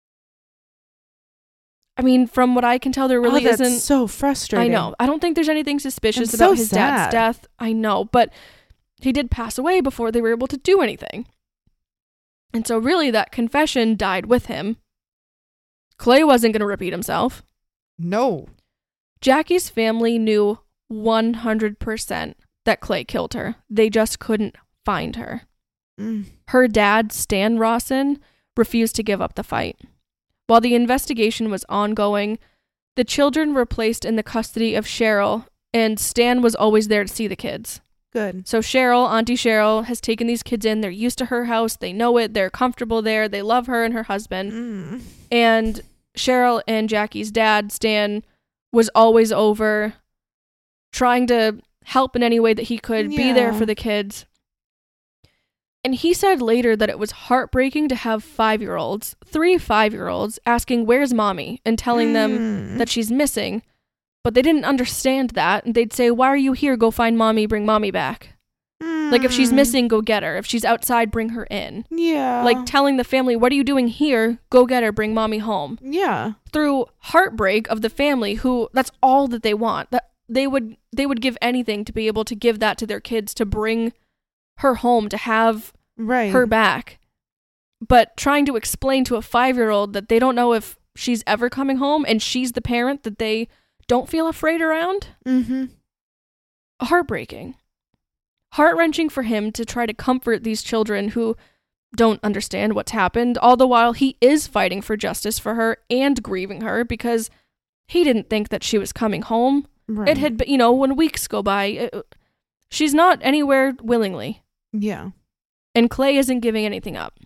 Speaker 2: I mean, from what I can tell, there really
Speaker 1: oh, that's
Speaker 2: isn't.
Speaker 1: so frustrating.
Speaker 2: I know. I don't think there's anything suspicious
Speaker 1: It's
Speaker 2: about
Speaker 1: so
Speaker 2: his
Speaker 1: sad.
Speaker 2: dad's death. I know. But he did pass away before they were able to do anything. And so really that confession died with him. Clay wasn't going to repeat himself.
Speaker 1: No.
Speaker 2: Jackie's family knew one hundred percent that Clay killed her. They just couldn't find her.
Speaker 1: Mm.
Speaker 2: Her dad, Stan Rawson, refused to give up the fight. While the investigation was ongoing, the children were placed in the custody of Cheryl, and Stan was always there to see the kids.
Speaker 1: Good.
Speaker 2: So Cheryl, Auntie Cheryl, has taken these kids in. They're used to her house. They know it. They're comfortable there. They love her and her husband.
Speaker 1: Mm.
Speaker 2: And Cheryl and Jackie's dad, Stan, was always over trying to help in any way that he could, be there
Speaker 1: Yeah.
Speaker 2: for the kids. And he said later that it was heartbreaking to have five-year-olds, three five-year-olds, asking, "Where's mommy?" and telling them
Speaker 1: Mm.
Speaker 2: that she's missing. But they didn't understand that. And they'd say, "Why are you here? Go find mommy, bring mommy back." Like, if she's
Speaker 1: Mm.
Speaker 2: missing, go get her. If she's outside, bring her in.
Speaker 1: Yeah.
Speaker 2: Like, telling the family, "What are you doing here? Go get her, bring mommy home."
Speaker 1: Yeah.
Speaker 2: Through heartbreak of the family, who, that's all that they want. That they would they would give anything to be able to give that to their kids, to bring her home, to have
Speaker 1: Right.
Speaker 2: her back. But trying to explain to a five-year-old that they don't know if she's ever coming home, and she's the parent that they don't feel afraid around,
Speaker 1: Mm-hmm.
Speaker 2: heartbreaking. Heart-wrenching for him to try to comfort these children who don't understand what's happened, all the while he is fighting for justice for her and grieving her because he didn't think that she was coming home.
Speaker 1: Right.
Speaker 2: It had been, you know, when weeks go by, it, she's not anywhere willingly.
Speaker 1: Yeah.
Speaker 2: And Clay isn't giving anything up.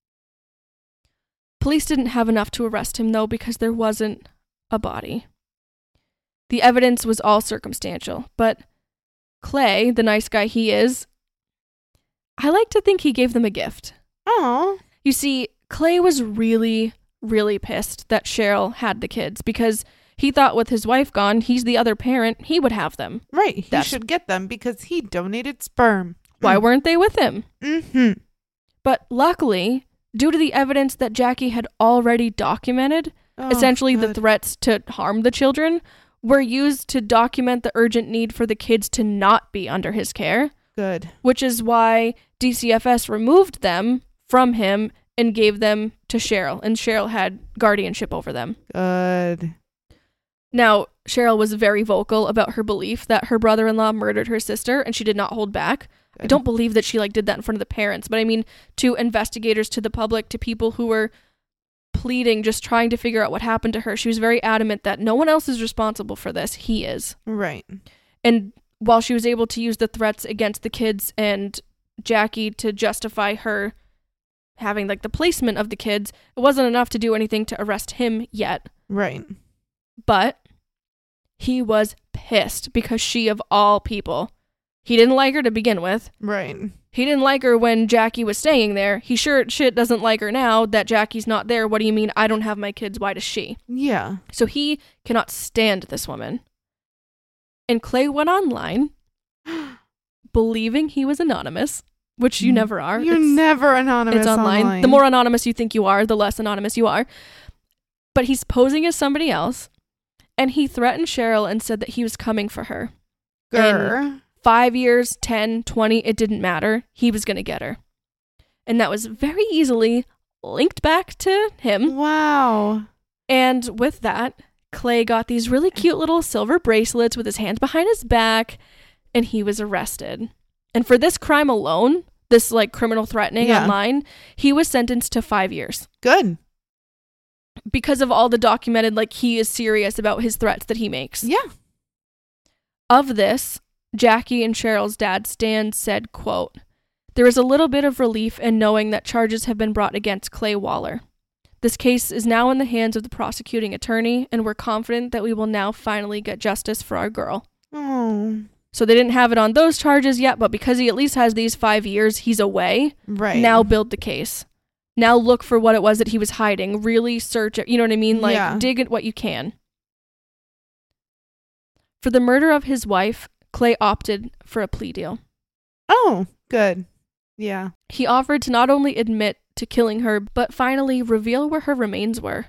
Speaker 2: Police didn't have enough to arrest him, though, because there wasn't a body. The evidence was all circumstantial, but Clay, the nice guy he is, I like to think he gave them a gift.
Speaker 1: Oh.
Speaker 2: You see, Clay was really, really pissed that Cheryl had the kids because he thought with his wife gone, he's the other parent, he would have them.
Speaker 1: Right. He
Speaker 2: That's-
Speaker 1: should get them because he donated sperm.
Speaker 2: Why weren't they with him?
Speaker 1: Mm-hmm.
Speaker 2: But luckily, due to the evidence that Jackie had already documented,
Speaker 1: Oh,
Speaker 2: essentially the
Speaker 1: good.
Speaker 2: threats to harm the children were used to document the urgent need for the kids to not be under his care,
Speaker 1: Good.
Speaker 2: which is why D C F S removed them from him and gave them to Cheryl, and Cheryl had guardianship over them.
Speaker 1: Good.
Speaker 2: Now, Cheryl was very vocal about her belief that her brother-in-law murdered her sister, and she did not hold back. I
Speaker 1: Good.
Speaker 2: don't believe that she like did that in front of the parents, but I mean to investigators, to the public, to people who were pleading, just trying to figure out what happened to her. She was very adamant that no one else is responsible for this. He is.
Speaker 1: Right.
Speaker 2: And while she was able to use the threats against the kids and Jackie to justify her having like the placement of the kids, it wasn't enough to do anything to arrest him yet.
Speaker 1: Right.
Speaker 2: But he was pissed because she, of all people, He didn't like her to begin with.
Speaker 1: Right.
Speaker 2: He didn't like her when Jackie was staying there. He sure shit doesn't like her now that Jackie's not there. What do you mean I don't have my kids? Why does she?
Speaker 1: Yeah.
Speaker 2: So he cannot stand this woman. And Clay went online believing he was anonymous, which you never are.
Speaker 1: You're
Speaker 2: it's,
Speaker 1: never anonymous
Speaker 2: It's online.
Speaker 1: online.
Speaker 2: The more anonymous you think you are, the less anonymous you are. But he's posing as somebody else. And he threatened Cheryl and said that he was coming for her.
Speaker 1: Grr.
Speaker 2: Five years, ten, twenty, it didn't matter. He was going to get her. And that was very easily linked back to him.
Speaker 1: Wow.
Speaker 2: And with that, Clay got these really cute little silver bracelets with his hands behind his back, and he was arrested. And for this crime alone, this like criminal threatening
Speaker 1: Yeah.
Speaker 2: online, he was sentenced to five years.
Speaker 1: Good.
Speaker 2: Because of all the documented, like he is serious about his threats that he makes.
Speaker 1: Yeah.
Speaker 2: Of this, Jackie and Cheryl's dad, Stan, said, quote, "There is a little bit of relief in knowing that charges have been brought against Clay Waller. This case is now in the hands of the prosecuting attorney, and we're confident that we will now finally get justice for our girl."
Speaker 1: Oh.
Speaker 2: So they didn't have it on those charges yet, but because he at least has these five years, he's away.
Speaker 1: Right.
Speaker 2: Now build the case. Now look for what it was that he was hiding. Really search it. You know what I mean? Like,
Speaker 1: Yeah.
Speaker 2: dig at what you can. For the murder of his wife, Clay opted for a plea deal.
Speaker 1: Oh, good. Yeah.
Speaker 2: He offered to not only admit to killing her, but finally reveal where her remains were.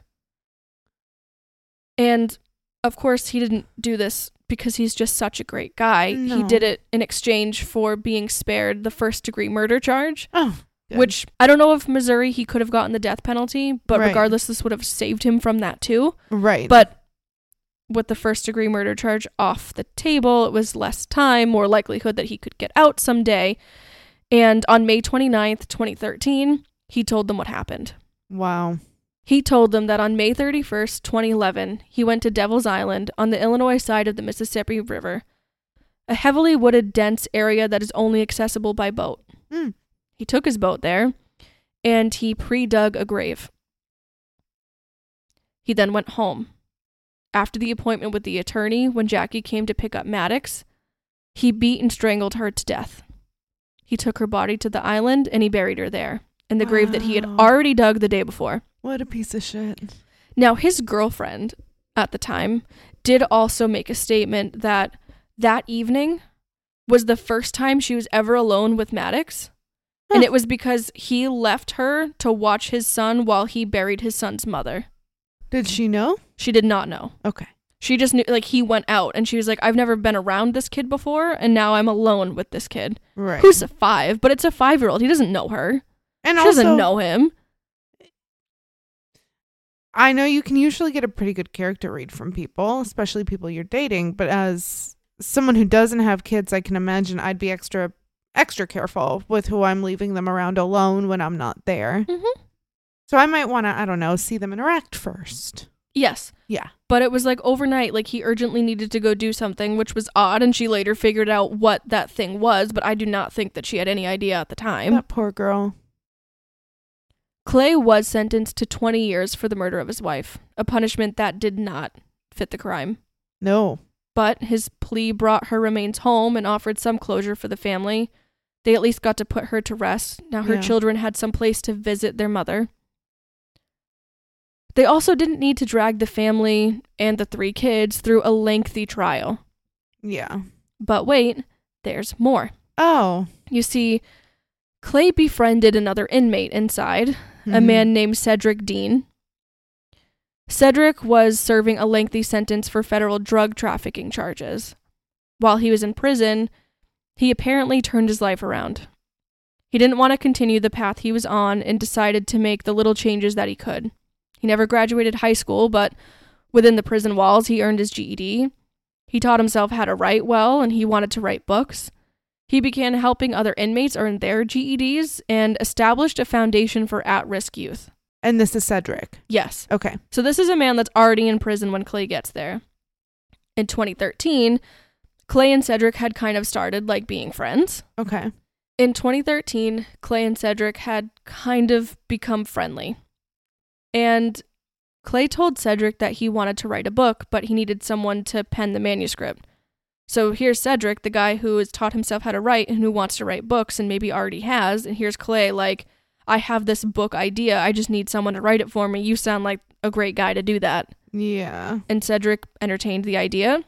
Speaker 2: And, of course, he didn't do this because he's just such a great guy.
Speaker 1: No.
Speaker 2: He did it in exchange for being spared the first-degree murder charge.
Speaker 1: Oh, good.
Speaker 2: Which, I don't know if Missouri he could have gotten the death penalty, but
Speaker 1: Right.
Speaker 2: regardless, this would have saved him from that too.
Speaker 1: Right.
Speaker 2: But with the first degree murder charge off the table, it was less time, more likelihood that he could get out someday. And on May twenty-ninth, twenty thirteen, he told them what happened.
Speaker 1: Wow.
Speaker 2: He told them that on May thirty-first, twenty eleven, he went to Devil's Island on the Illinois side of the Mississippi River, a heavily wooded, dense area that is only accessible by boat.
Speaker 1: Mm.
Speaker 2: He took his boat there, and he pre-dug a grave. He then went home. After the appointment with the attorney, when Jackie came to pick up Maddox, he beat and strangled her to death. He took her body to the island, and he buried her there, in the wow. grave that he had already dug the day before.
Speaker 1: What a piece of shit.
Speaker 2: Now, his girlfriend, at the time, did also make a statement that that evening was the first time she was ever alone with Maddox. Huh. And it was because he left her to watch his son while he buried his son's mother.
Speaker 1: Did she know?
Speaker 2: She did not know.
Speaker 1: Okay.
Speaker 2: She just knew, like, he went out, and she was like, I've never been around this kid before, and now I'm alone with this kid.
Speaker 1: Right.
Speaker 2: Who's a five, but it's a five-year-old. He doesn't know her.
Speaker 1: And
Speaker 2: she
Speaker 1: also,
Speaker 2: doesn't know him.
Speaker 1: I know you can usually get a pretty good character read from people, especially people you're dating, but as someone who doesn't have kids, I can imagine I'd be extra extra careful with who I'm leaving them around alone when I'm not there.
Speaker 2: Mm-hmm.
Speaker 1: So I might want to, I don't know, see them interact first.
Speaker 2: Yes.
Speaker 1: Yeah.
Speaker 2: But it was like overnight, like he urgently needed to go do something, which was odd, and she later figured out what that thing was, but I do not think that she had any idea at the time.
Speaker 1: That poor girl.
Speaker 2: Clay was sentenced to twenty years for the murder of his wife, a punishment that did not fit the crime.
Speaker 1: No.
Speaker 2: But his plea brought her remains home and offered some closure for the family. They at least got to put her to rest. Now her
Speaker 1: Yeah.
Speaker 2: children had some place to visit their mother. They also didn't need to drag the family and the three kids through a lengthy trial.
Speaker 1: Yeah.
Speaker 2: But wait, there's more.
Speaker 1: Oh.
Speaker 2: You see, Clay befriended another inmate inside,
Speaker 1: Mm-hmm.
Speaker 2: a man named Cedric Dean. Cedric was serving a lengthy sentence for federal drug trafficking charges. While he was in prison, he apparently turned his life around. He didn't want to continue the path he was on and decided to make the little changes that he could. He never graduated high school, but within the prison walls, he earned his G E D. He taught himself how to write well, and he wanted to write books. He began helping other inmates earn their G E Ds and established a foundation for at-risk youth.
Speaker 1: And this is Cedric.
Speaker 2: Yes.
Speaker 1: Okay.
Speaker 2: So this is a man that's already in prison when Clay gets there. In twenty thirteen, Clay and Cedric had kind of started like being friends.
Speaker 1: Okay.
Speaker 2: In twenty thirteen, Clay and Cedric had kind of become friendly. And Clay told Cedric that he wanted to write a book, but he needed someone to pen the manuscript. So here's Cedric, the guy who has taught himself how to write and who wants to write books and maybe already has. And here's Clay, like, I have this book idea. I just need someone to write it for me. You sound like a great guy to do that.
Speaker 1: Yeah.
Speaker 2: And Cedric entertained the idea.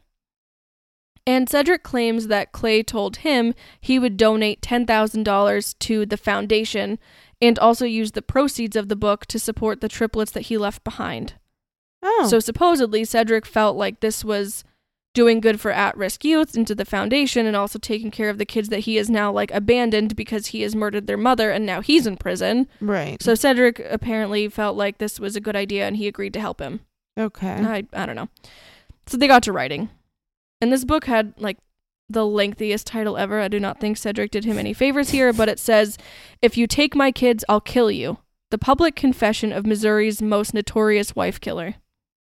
Speaker 2: And Cedric claims that Clay told him he would donate ten thousand dollars to the foundation and also use the proceeds of the book to support the triplets that he left behind.
Speaker 1: Oh.
Speaker 2: So supposedly Cedric felt like this was doing good for at-risk youth into the foundation and also taking care of the kids that he has now like abandoned because he has murdered their mother and now he's in prison.
Speaker 1: Right.
Speaker 2: So Cedric apparently felt like this was a good idea and he agreed to help him.
Speaker 1: Okay.
Speaker 2: I, I don't know. So they got to writing. And this book had like the lengthiest title ever. I do not think Cedric did him any favors here, but it says, "If you take my kids, I'll kill you. The public confession of Missouri's most notorious wife killer."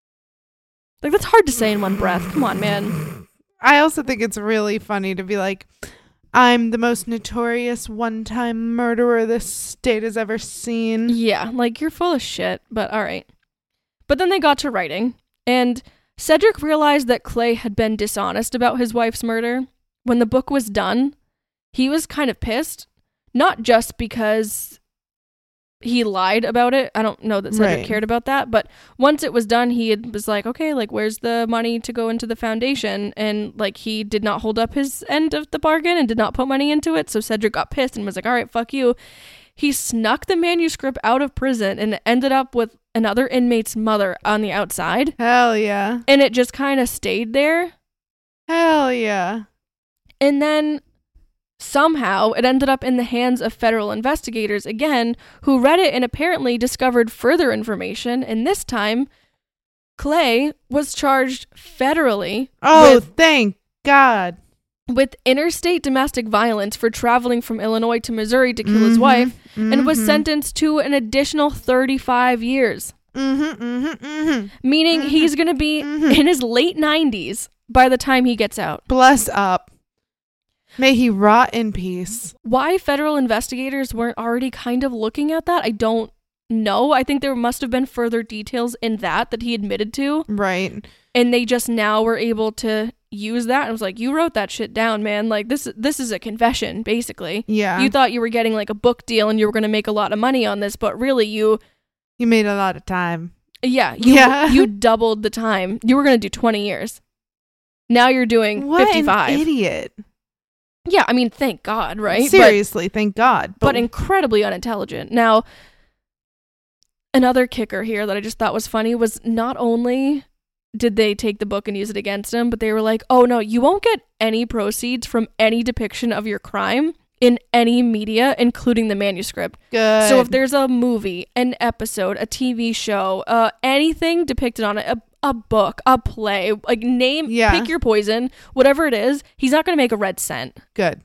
Speaker 2: Like, that's hard to say in one breath. Come on, man.
Speaker 1: I also think it's really funny to be like, I'm the most notorious one-time murderer this state has ever seen.
Speaker 2: Yeah, like, you're full of shit, but all right. But then they got to writing, and Cedric realized that Clay had been dishonest about his wife's murder. When the book was done, he was kind of pissed, not just because he lied about it. I don't know that Cedric
Speaker 1: Right.
Speaker 2: cared about that, but once it was done, he had, was like, okay, like, where's the money to go into the foundation? And, like, he did not hold up his end of the bargain and did not put money into it, so Cedric got pissed and was like, all right, fuck you. He snuck the manuscript out of prison and ended up with another inmate's mother on the outside,
Speaker 1: Hell yeah.
Speaker 2: and it just kind of stayed there.
Speaker 1: Hell yeah.
Speaker 2: And then somehow it ended up in the hands of federal investigators again, who read it and apparently discovered further information. And this time, Clay was charged federally
Speaker 1: Oh,
Speaker 2: with,
Speaker 1: thank God.
Speaker 2: with interstate domestic violence for traveling from Illinois to Missouri to kill his
Speaker 1: Mhm,
Speaker 2: wife, and was
Speaker 1: mhm.
Speaker 2: sentenced to an additional thirty-five years,
Speaker 1: Mm-hmm, mm-hmm, mm-hmm.
Speaker 2: meaning
Speaker 1: Mhm,
Speaker 2: he's going to be
Speaker 1: mhm.
Speaker 2: in his late nineties by the time he gets out.
Speaker 1: Bless up. May he rot in peace.
Speaker 2: Why federal investigators weren't already kind of looking at that, I don't know. I think there must have been further details in that that he admitted to,
Speaker 1: Right.
Speaker 2: and they just now were able to use that. And I was like, you wrote that shit down, man. Like, this this is a confession, basically.
Speaker 1: Yeah.
Speaker 2: You thought you were getting like a book deal and you were going to make a lot of money on this, but really you,
Speaker 1: You made a lot of time.
Speaker 2: yeah, you,
Speaker 1: Yeah.
Speaker 2: you doubled the time. You were going to do twenty years. Now you're doing
Speaker 1: What
Speaker 2: fifty-five.
Speaker 1: an idiot.
Speaker 2: Yeah, I mean, thank God, right? But-
Speaker 1: Seriously, thank God.
Speaker 2: but incredibly unintelligent. Now, another kicker here that I just thought was funny was not only did they take the book and use it against him, but they were like, oh no, you won't get any proceeds from any depiction of your crime in any media, including the manuscript.
Speaker 1: good.
Speaker 2: So if there's a movie, an episode, a T V show, uh, anything depicted on it, a, a book, a play, like name,
Speaker 1: Yeah.
Speaker 2: pick your poison, whatever it is, he's not going to make a red cent.
Speaker 1: Good.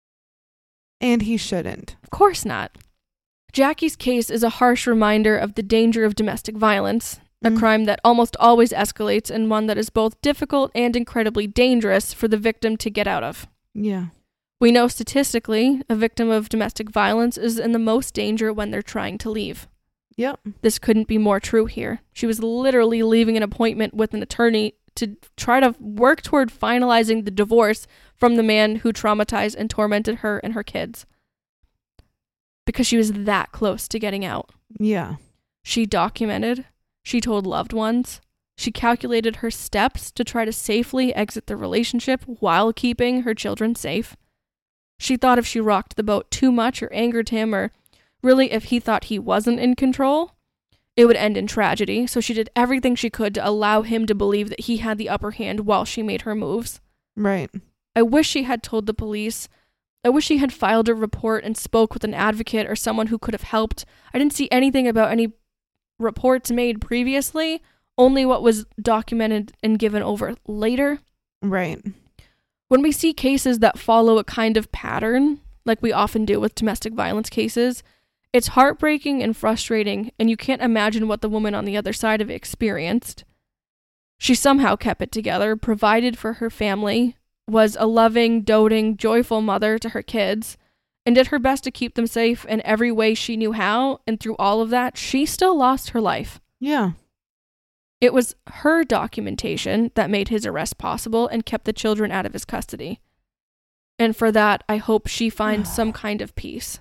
Speaker 1: And he shouldn't.
Speaker 2: Of course not. Jackie's case is a harsh reminder of the danger of domestic violence, a
Speaker 1: Mm.
Speaker 2: crime that almost always escalates and one that is both difficult and incredibly dangerous for the victim to get out of.
Speaker 1: Yeah.
Speaker 2: We know statistically a victim of domestic violence is in the most danger when they're trying to leave.
Speaker 1: Yep.
Speaker 2: This couldn't be more true here. She was literally leaving an appointment with an attorney to try to work toward finalizing the divorce from the man who traumatized and tormented her and her kids. Because she was that close to getting out.
Speaker 1: Yeah.
Speaker 2: She documented, she told loved ones, she calculated her steps to try to safely exit the relationship while keeping her children safe. She thought if she rocked the boat too much or angered him, or really if he thought he wasn't in control, it would end in tragedy. So she did everything she could to allow him to believe that he had the upper hand while she made her moves.
Speaker 1: Right.
Speaker 2: I wish she had told the police. I wish she had filed a report and spoke with an advocate or someone who could have helped. I didn't see anything about any reports made previously, only what was documented and given over later.
Speaker 1: Right.
Speaker 2: When we see cases that follow a kind of pattern, like we often do with domestic violence cases, it's heartbreaking and frustrating, and you can't imagine what the woman on the other side of it experienced. She somehow kept it together, provided for her family, was a loving, doting, joyful mother to her kids, and did her best to keep them safe in every way she knew how, and through all of that, she still lost her life.
Speaker 1: Yeah.
Speaker 2: It was her documentation that made his arrest possible and kept the children out of his custody. And for that, I hope she finds some kind of peace.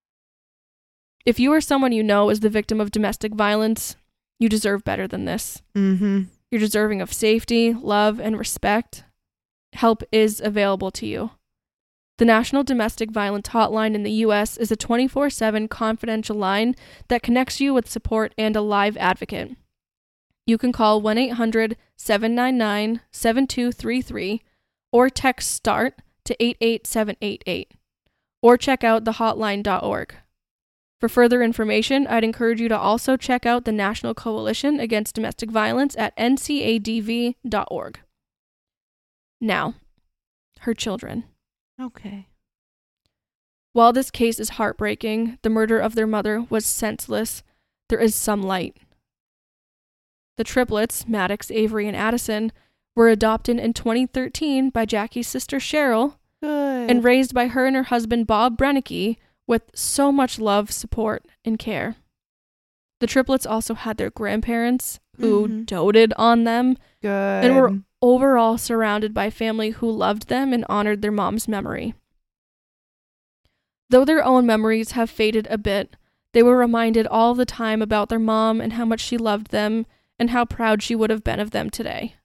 Speaker 2: If you or someone you know is the victim of domestic violence, you deserve better than this.
Speaker 1: Mm-hmm.
Speaker 2: You're deserving of safety, love, and respect. Help is available to you. The National Domestic Violence Hotline in the U S is a twenty-four seven confidential line that connects you with support and a live advocate. You can call one eight hundred seven nine nine seven two three three or text START to eight eight seven eight eight, or check out the hotline dot org. For further information, I'd encourage you to also check out the National Coalition Against Domestic Violence at N C A D V dot org. Now, her children.
Speaker 1: Okay.
Speaker 2: While this case is heartbreaking, the murder of their mother was senseless, there is some light. The triplets, Maddox, Avery, and Addison, were adopted in twenty thirteen by Jackie's sister Cheryl.
Speaker 1: Good.
Speaker 2: And raised by her and her husband Bob Brennecke with so much love, support, and care. The triplets also had their grandparents who
Speaker 1: Mm-hmm.
Speaker 2: doted on them
Speaker 1: Good.
Speaker 2: and were overall surrounded by family who loved them and honored their mom's memory. Though their own memories have faded a bit, they were reminded all the time about their mom and how much she loved them and how proud she would have been of them today.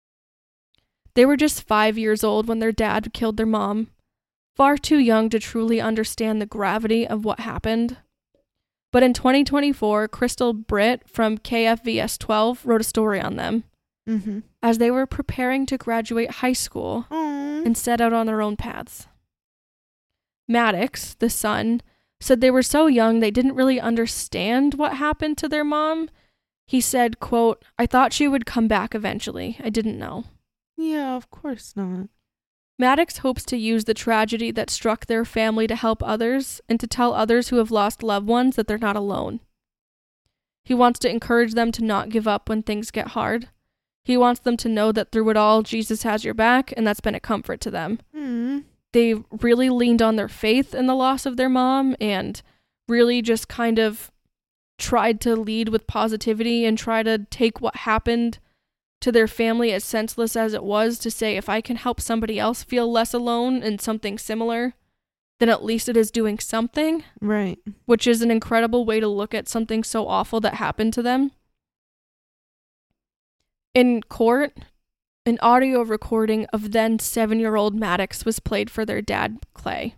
Speaker 2: They were just five years old when their dad killed their mom, far too young to truly understand the gravity of what happened. But in twenty twenty-four, Crystal Britt from K F V S twelve wrote a story on them
Speaker 1: Mm-hmm.
Speaker 2: as they were preparing to graduate high school
Speaker 1: Aww.
Speaker 2: and set out on their own paths. Maddox, the son, said they were so young they didn't really understand what happened to their mom. He said, quote, "I thought she would come back eventually. I didn't know."
Speaker 1: Yeah, of course not.
Speaker 2: Maddox hopes to use the tragedy that struck their family to help others and to tell others who have lost loved ones that they're not alone. He wants to encourage them to not give up when things get hard. He wants them to know that through it all, Jesus has your back, and that's been a comfort to them.
Speaker 1: Mm.
Speaker 2: They really leaned on their faith in the loss of their mom and really just kind of tried to lead with positivity and try to take what happened to their family, as senseless as it was, to say, if I can help somebody else feel less alone in something similar, then at least it is doing something.
Speaker 1: Right.
Speaker 2: Which is an incredible way to look at something so awful that happened to them. In court, an audio recording of then seven-year-old Maddox was played for their dad, Clay.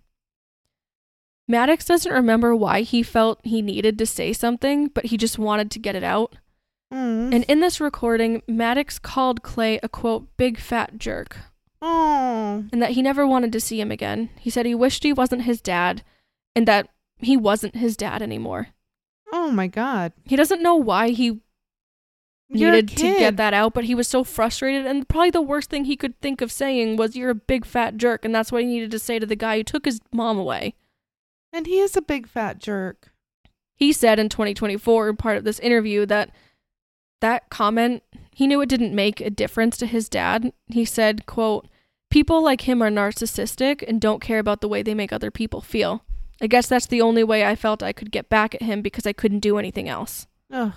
Speaker 2: Maddox doesn't remember why he felt he needed to say something, but he just wanted to get it out.
Speaker 1: Mm.
Speaker 2: And in this recording, Maddox called Clay a, quote, big fat jerk,
Speaker 1: Oh.
Speaker 2: and that he never wanted to see him again. He said he wished he wasn't his dad, and that he wasn't his dad anymore.
Speaker 1: Oh my God.
Speaker 2: He doesn't know why he
Speaker 1: You're a
Speaker 2: needed to
Speaker 1: kid.
Speaker 2: get that out, but he was so frustrated, and probably the worst thing he could think of saying was, "You're a big fat jerk," and that's what he needed to say to the guy who took his mom away.
Speaker 1: And he is a big fat jerk.
Speaker 2: He said in twenty twenty-four, part of this interview, that that comment, he knew it didn't make a difference to his dad. He said, quote, "People like him are narcissistic and don't care about the way they make other people feel. I guess that's the only way I felt I could get back at him because I couldn't do anything else."
Speaker 1: Ugh.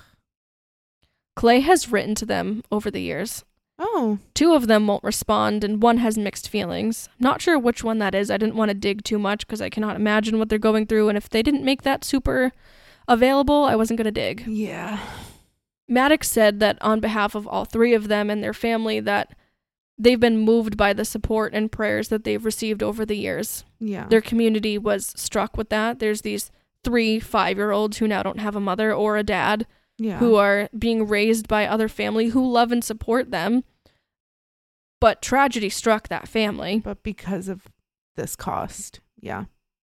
Speaker 2: Clay has written to them over the years.
Speaker 1: Oh.
Speaker 2: Two of them won't respond, and one has mixed feelings. I'm not sure which one that is. I didn't want to dig too much because I cannot imagine what they're going through, and if they didn't make that super available, I wasn't going to dig.
Speaker 1: Yeah.
Speaker 2: Maddox said that on behalf of all three of them and their family, that they've been moved by the support and prayers that they've received over the years.
Speaker 1: Yeah.
Speaker 2: Their community was struck with that. There's these three five-year-olds who now don't have a mother or a dad,
Speaker 1: yeah.
Speaker 2: who are being raised by other family who love and support them. But tragedy struck that family.
Speaker 1: But because of this cost. Yeah.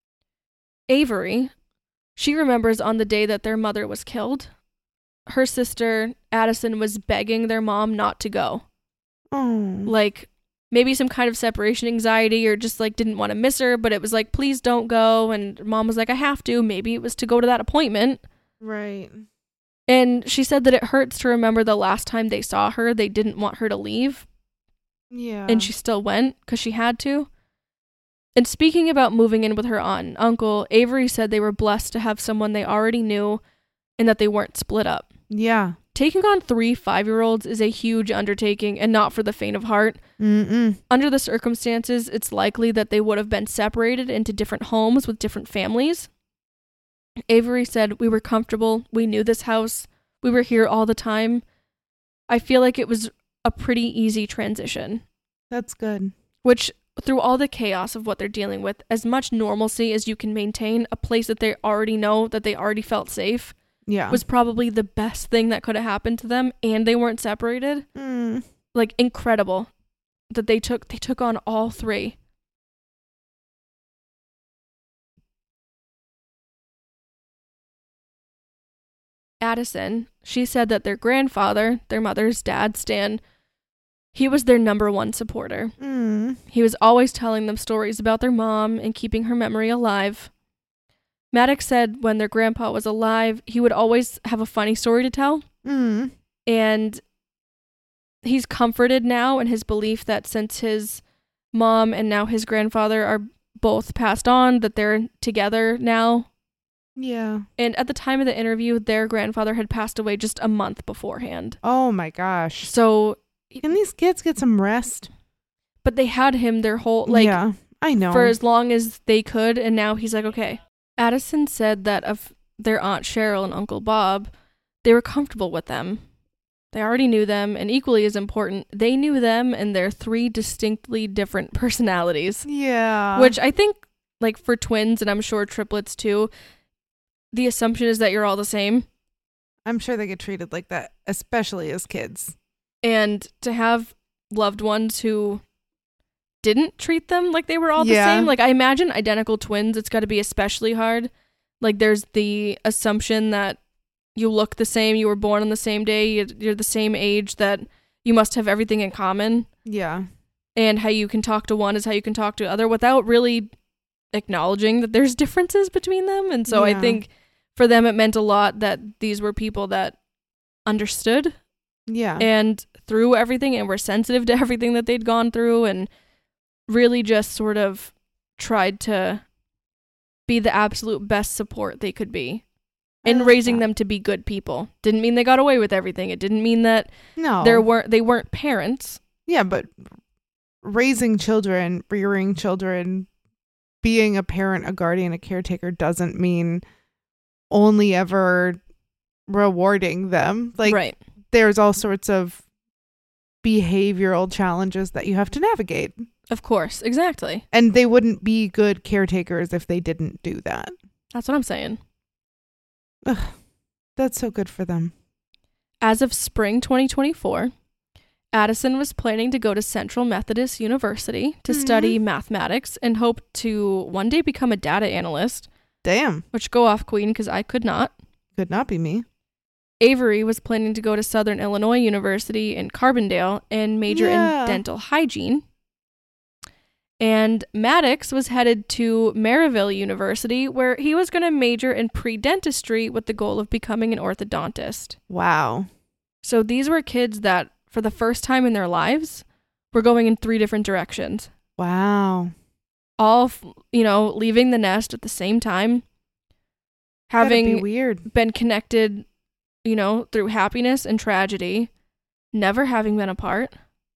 Speaker 2: Avery, she remembers on the day that their mother was killed, her sister, Addison, was begging their mom not to go.
Speaker 1: Oh.
Speaker 2: Like, maybe some kind of separation anxiety, or just like didn't want to miss her, but it was like, please don't go. And mom was like, I have to. Maybe it was to go to that appointment.
Speaker 1: Right.
Speaker 2: And she said that it hurts to remember the last time they saw her, they didn't want her to leave.
Speaker 1: Yeah.
Speaker 2: And she still went because she had to. And speaking about moving in with her aunt and uncle, Avery said they were blessed to have someone they already knew and that they weren't split up.
Speaker 1: Yeah.
Speaker 2: taking on three five-year-olds is a huge undertaking and not for the faint of heart.
Speaker 1: Mm-mm.
Speaker 2: Under the circumstances, it's likely that they would have been separated into different homes with different families. Avery said, "We were comfortable. We knew this house. We were here all the time. I feel like it was a pretty easy transition."
Speaker 1: That's good.
Speaker 2: Which, through all the chaos of what they're dealing with, as much normalcy as you can maintain, a place that they already know, that they already felt safe,
Speaker 1: Yeah.
Speaker 2: was probably the best thing that could have happened to them, and they weren't separated.
Speaker 1: Mm.
Speaker 2: Like, incredible that they took they took on all three. Addison, she said that their grandfather, their mother's dad, Stan, he was their number one supporter.
Speaker 1: Mm.
Speaker 2: He was always telling them stories about their mom and keeping her memory alive. Maddox said when their grandpa was alive, he would always have a funny story to tell.
Speaker 1: Mm.
Speaker 2: And he's comforted now in his belief that since his mom and now his grandfather are both passed on, that they're together now.
Speaker 1: Yeah.
Speaker 2: And at the time of the interview, their grandfather had passed away just a month beforehand.
Speaker 1: Oh my gosh.
Speaker 2: So,
Speaker 1: Can these kids get some rest?
Speaker 2: but they had him their whole, like,
Speaker 1: yeah, I know.
Speaker 2: for as long as they could, and now he's like, okay. Addison said that of their Aunt Cheryl and Uncle Bob, they were comfortable with them. They already knew them, and equally as important, they knew them and their three distinctly different personalities.
Speaker 1: Yeah.
Speaker 2: Which I think, like, for twins, and I'm sure triplets too, the assumption is that you're all the same.
Speaker 1: I'm sure they get treated like that, especially as kids.
Speaker 2: And to have loved ones who didn't treat them like they were all the
Speaker 1: Yeah.
Speaker 2: same. Like, I imagine identical twins, it's got to be especially hard. Like, there's the assumption that you look the same, you were born on the same day, you- you're the same age, that you must have everything in common.
Speaker 1: Yeah.
Speaker 2: And how you can talk to one is how you can talk to the other without really acknowledging that there's differences between them. And so I
Speaker 1: Yeah.
Speaker 2: think for them, it meant a lot that these were people that understood
Speaker 1: Yeah.
Speaker 2: and through everything and were sensitive to everything that they'd gone through, and really just sort of tried to be the absolute best support they could be
Speaker 1: I
Speaker 2: in
Speaker 1: love
Speaker 2: raising
Speaker 1: that.
Speaker 2: them to be good people. Didn't mean they got away with everything. It didn't mean that
Speaker 1: No.
Speaker 2: there weren't they weren't parents.
Speaker 1: Yeah, but raising children, rearing children, being a parent, a guardian, a caretaker doesn't mean only ever rewarding them. Like,
Speaker 2: right.
Speaker 1: there's all sorts of behavioral challenges that you have to navigate.
Speaker 2: Of course. Exactly.
Speaker 1: And they wouldn't be good caretakers if they didn't do that.
Speaker 2: That's what I'm saying.
Speaker 1: Ugh, that's so good for them.
Speaker 2: As of spring twenty twenty-four, Addison was planning to go to Central Methodist University to
Speaker 1: Mhm.
Speaker 2: study mathematics and hoped to one day become a data analyst,
Speaker 1: Damn.
Speaker 2: which go off, Queen, because I could not.
Speaker 1: Could not be me.
Speaker 2: Avery was planning to go to Southern Illinois University in Carbondale and major
Speaker 1: Yeah.
Speaker 2: in dental hygiene. And Maddox was headed to Maryville University, where he was going to major in pre-dentistry with the goal of becoming an orthodontist.
Speaker 1: Wow.
Speaker 2: So these were kids that, for the first time in their lives, were going in three different directions.
Speaker 1: Wow.
Speaker 2: All, f- you know, leaving the nest at the same time,
Speaker 1: Gotta be
Speaker 2: having
Speaker 1: weird.
Speaker 2: been connected, you know, through happiness and tragedy, never having been apart.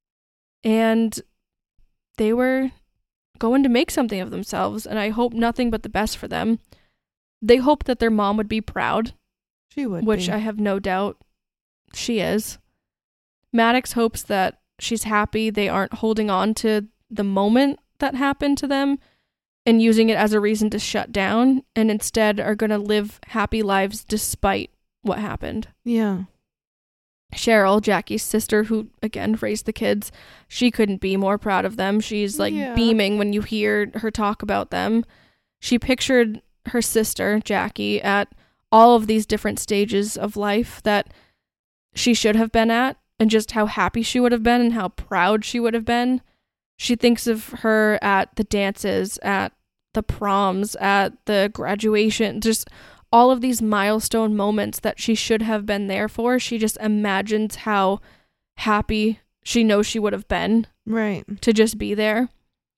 Speaker 2: And they were going to make something of themselves, and I hope nothing but the best for them. They hope that their mom would be proud,
Speaker 1: She would
Speaker 2: which
Speaker 1: be.
Speaker 2: I have no doubt she is. Maddox hopes that she's happy they aren't holding on to the moment that happened to them and using it as a reason to shut down, and instead are going to live happy lives despite what happened.
Speaker 1: Yeah.
Speaker 2: Cheryl, Jackie's sister, who again raised the kids, she couldn't be more proud of them. She's like
Speaker 1: Yeah.
Speaker 2: beaming when you hear her talk about them. She pictured her sister, Jackie, at all of these different stages of life that she should have been at, and just how happy she would have been and how proud she would have been. She thinks of her at the dances, at the proms, at the graduation, just all of these milestone moments that she should have been there for. She just imagines how happy she knows she would have been
Speaker 1: Right.
Speaker 2: to just be there.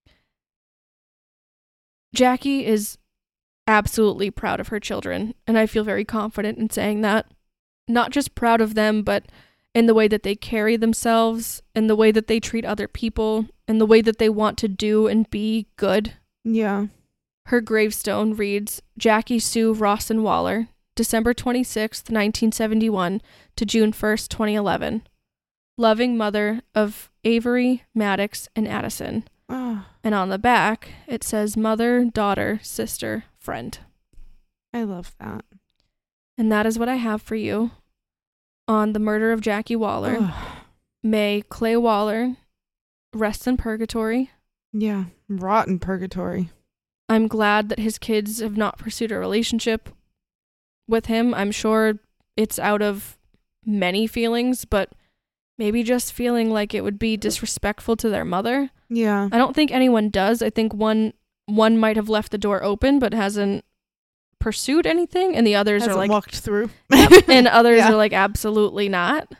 Speaker 2: Jackie is absolutely proud of her children, and I feel very confident in saying that. not just proud of them, but in the way that they carry themselves, in the way that they treat other people, in the way that they want to do and be good.
Speaker 1: Yeah.
Speaker 2: Her gravestone reads, Jackie Sue Rawson Waller, December twenty-sixth, nineteen seventy-one to June first, twenty eleven. Loving mother of Avery, Maddox, and Addison.
Speaker 1: Oh,
Speaker 2: And on the back, it says mother, daughter, sister, friend.
Speaker 1: I love that.
Speaker 2: And that is what I have for you on the murder of Jackie Waller.
Speaker 1: Oh,
Speaker 2: May Clay Waller rest in purgatory.
Speaker 1: yeah. Rotten purgatory.
Speaker 2: I'm glad that his kids have not pursued a relationship with him. I'm sure it's out of many feelings, but maybe just feeling like it would be disrespectful to their mother.
Speaker 1: Yeah.
Speaker 2: I don't think anyone does. I think one one might have left the door open but hasn't pursued anything, and the others
Speaker 1: Hasn't
Speaker 2: are like
Speaker 1: walked through.
Speaker 2: and others
Speaker 1: Yeah.
Speaker 2: are like absolutely not.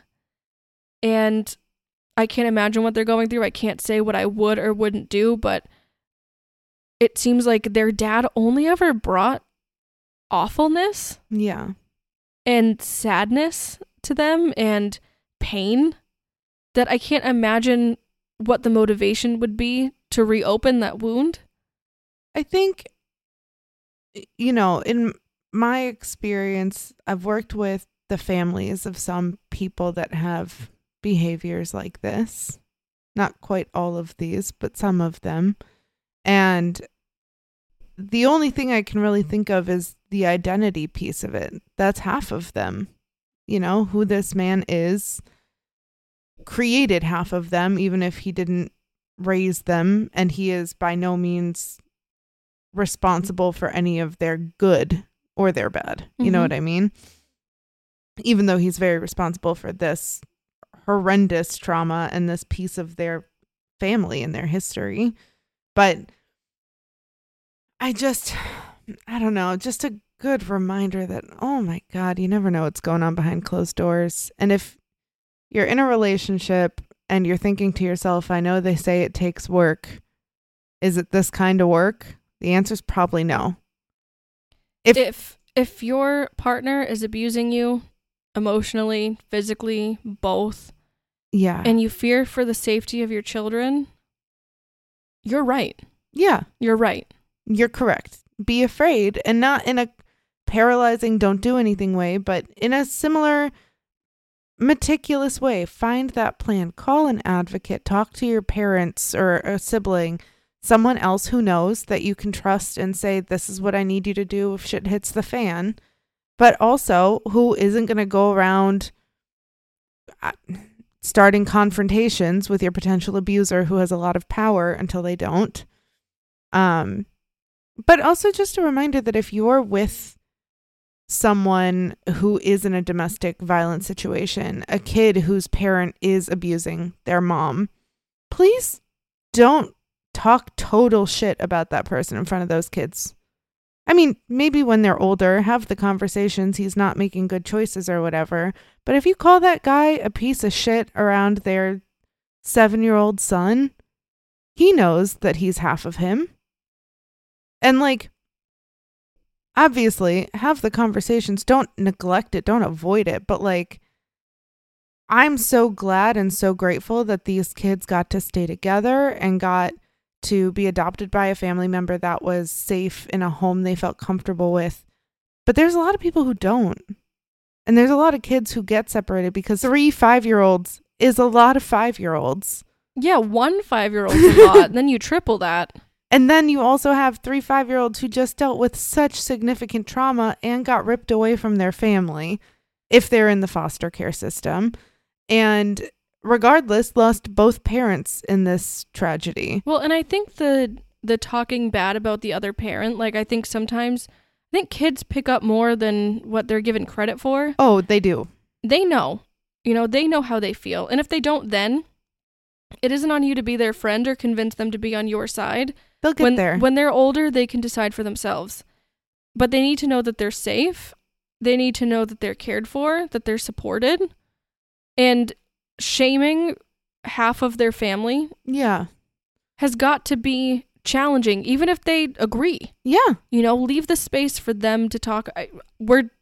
Speaker 2: And I can't imagine what they're going through. I can't say what I would or wouldn't do, but it seems like their dad only ever brought awfulness
Speaker 1: Yeah.
Speaker 2: and sadness to them and pain, that I can't imagine what the motivation would be to reopen that wound.
Speaker 1: I think, you know, in my experience, I've worked with the families of some people that have behaviors like this. Not quite all of these, but some of them. And the only thing I can really think of is the identity piece of it. That's half of them. You know, who this man is created half of them, even if he didn't raise them, and he is by no means responsible for any of their good or their bad. You know
Speaker 2: Mhm.
Speaker 1: what I mean? Even though he's very responsible for this horrendous trauma and this piece of their family and their history. But I just, I don't know, just a good reminder that, oh my God, you never know what's going on behind closed doors. And if you're in a relationship and you're thinking to yourself, I know they say it takes work. Is it this kind of work? The answer is probably no. If,
Speaker 2: If if your partner is abusing you emotionally, physically, both,
Speaker 1: yeah.
Speaker 2: and you fear for the safety of your children, you're right.
Speaker 1: yeah,
Speaker 2: You're right.
Speaker 1: you're correct. Be afraid, and not in a paralyzing, don't do anything way, but in a similar meticulous way. Find that plan. Call an advocate. Talk to your parents or a sibling, someone else who knows that you can trust, and say, this is what I need you to do if shit hits the fan. But also who isn't going to go around uh, starting confrontations with your potential abuser who has a lot of power until they don't. Um, but also just a reminder that if you're with someone who is in a domestic violence situation, a kid whose parent is abusing their mom, please don't talk total shit about that person in front of those kids. I mean, maybe when they're older, have the conversations, he's not making good choices or whatever. But if you call that guy a piece of shit around their seven-year-old son, he knows that he's half of him. And like, obviously, have the conversations. Don't neglect it. Don't avoid it. But like, I'm so glad and so grateful that these kids got to stay together and got to be adopted by a family member that was safe in a home they felt comfortable with. But there's a lot of people who don't. And there's a lot of kids who get separated because three five-year-olds is a lot of five-year-olds.
Speaker 2: Yeah, one five-year-old's a lot, and then you triple that.
Speaker 1: And then you also have three five-year-olds who just dealt with such significant trauma and got ripped away from their family if they're in the foster care system. And regardless, lost both parents in this tragedy.
Speaker 2: Well, and I think the the talking bad about the other parent, like I think sometimes, I think kids pick up more than what they're given credit for.
Speaker 1: Oh, they do.
Speaker 2: They know. You know, they know how they feel. And if they don't then, it isn't on you to be their friend or convince them to be on your side.
Speaker 1: They'll get
Speaker 2: when,
Speaker 1: there.
Speaker 2: When they're older, they can decide for themselves. But they need to know that they're safe. They need to know that they're cared for, that they're supported. And shaming half of their family
Speaker 1: Yeah.
Speaker 2: has got to be challenging, even if they agree.
Speaker 1: Yeah.
Speaker 2: You know, leave the space for them to talk. I, we're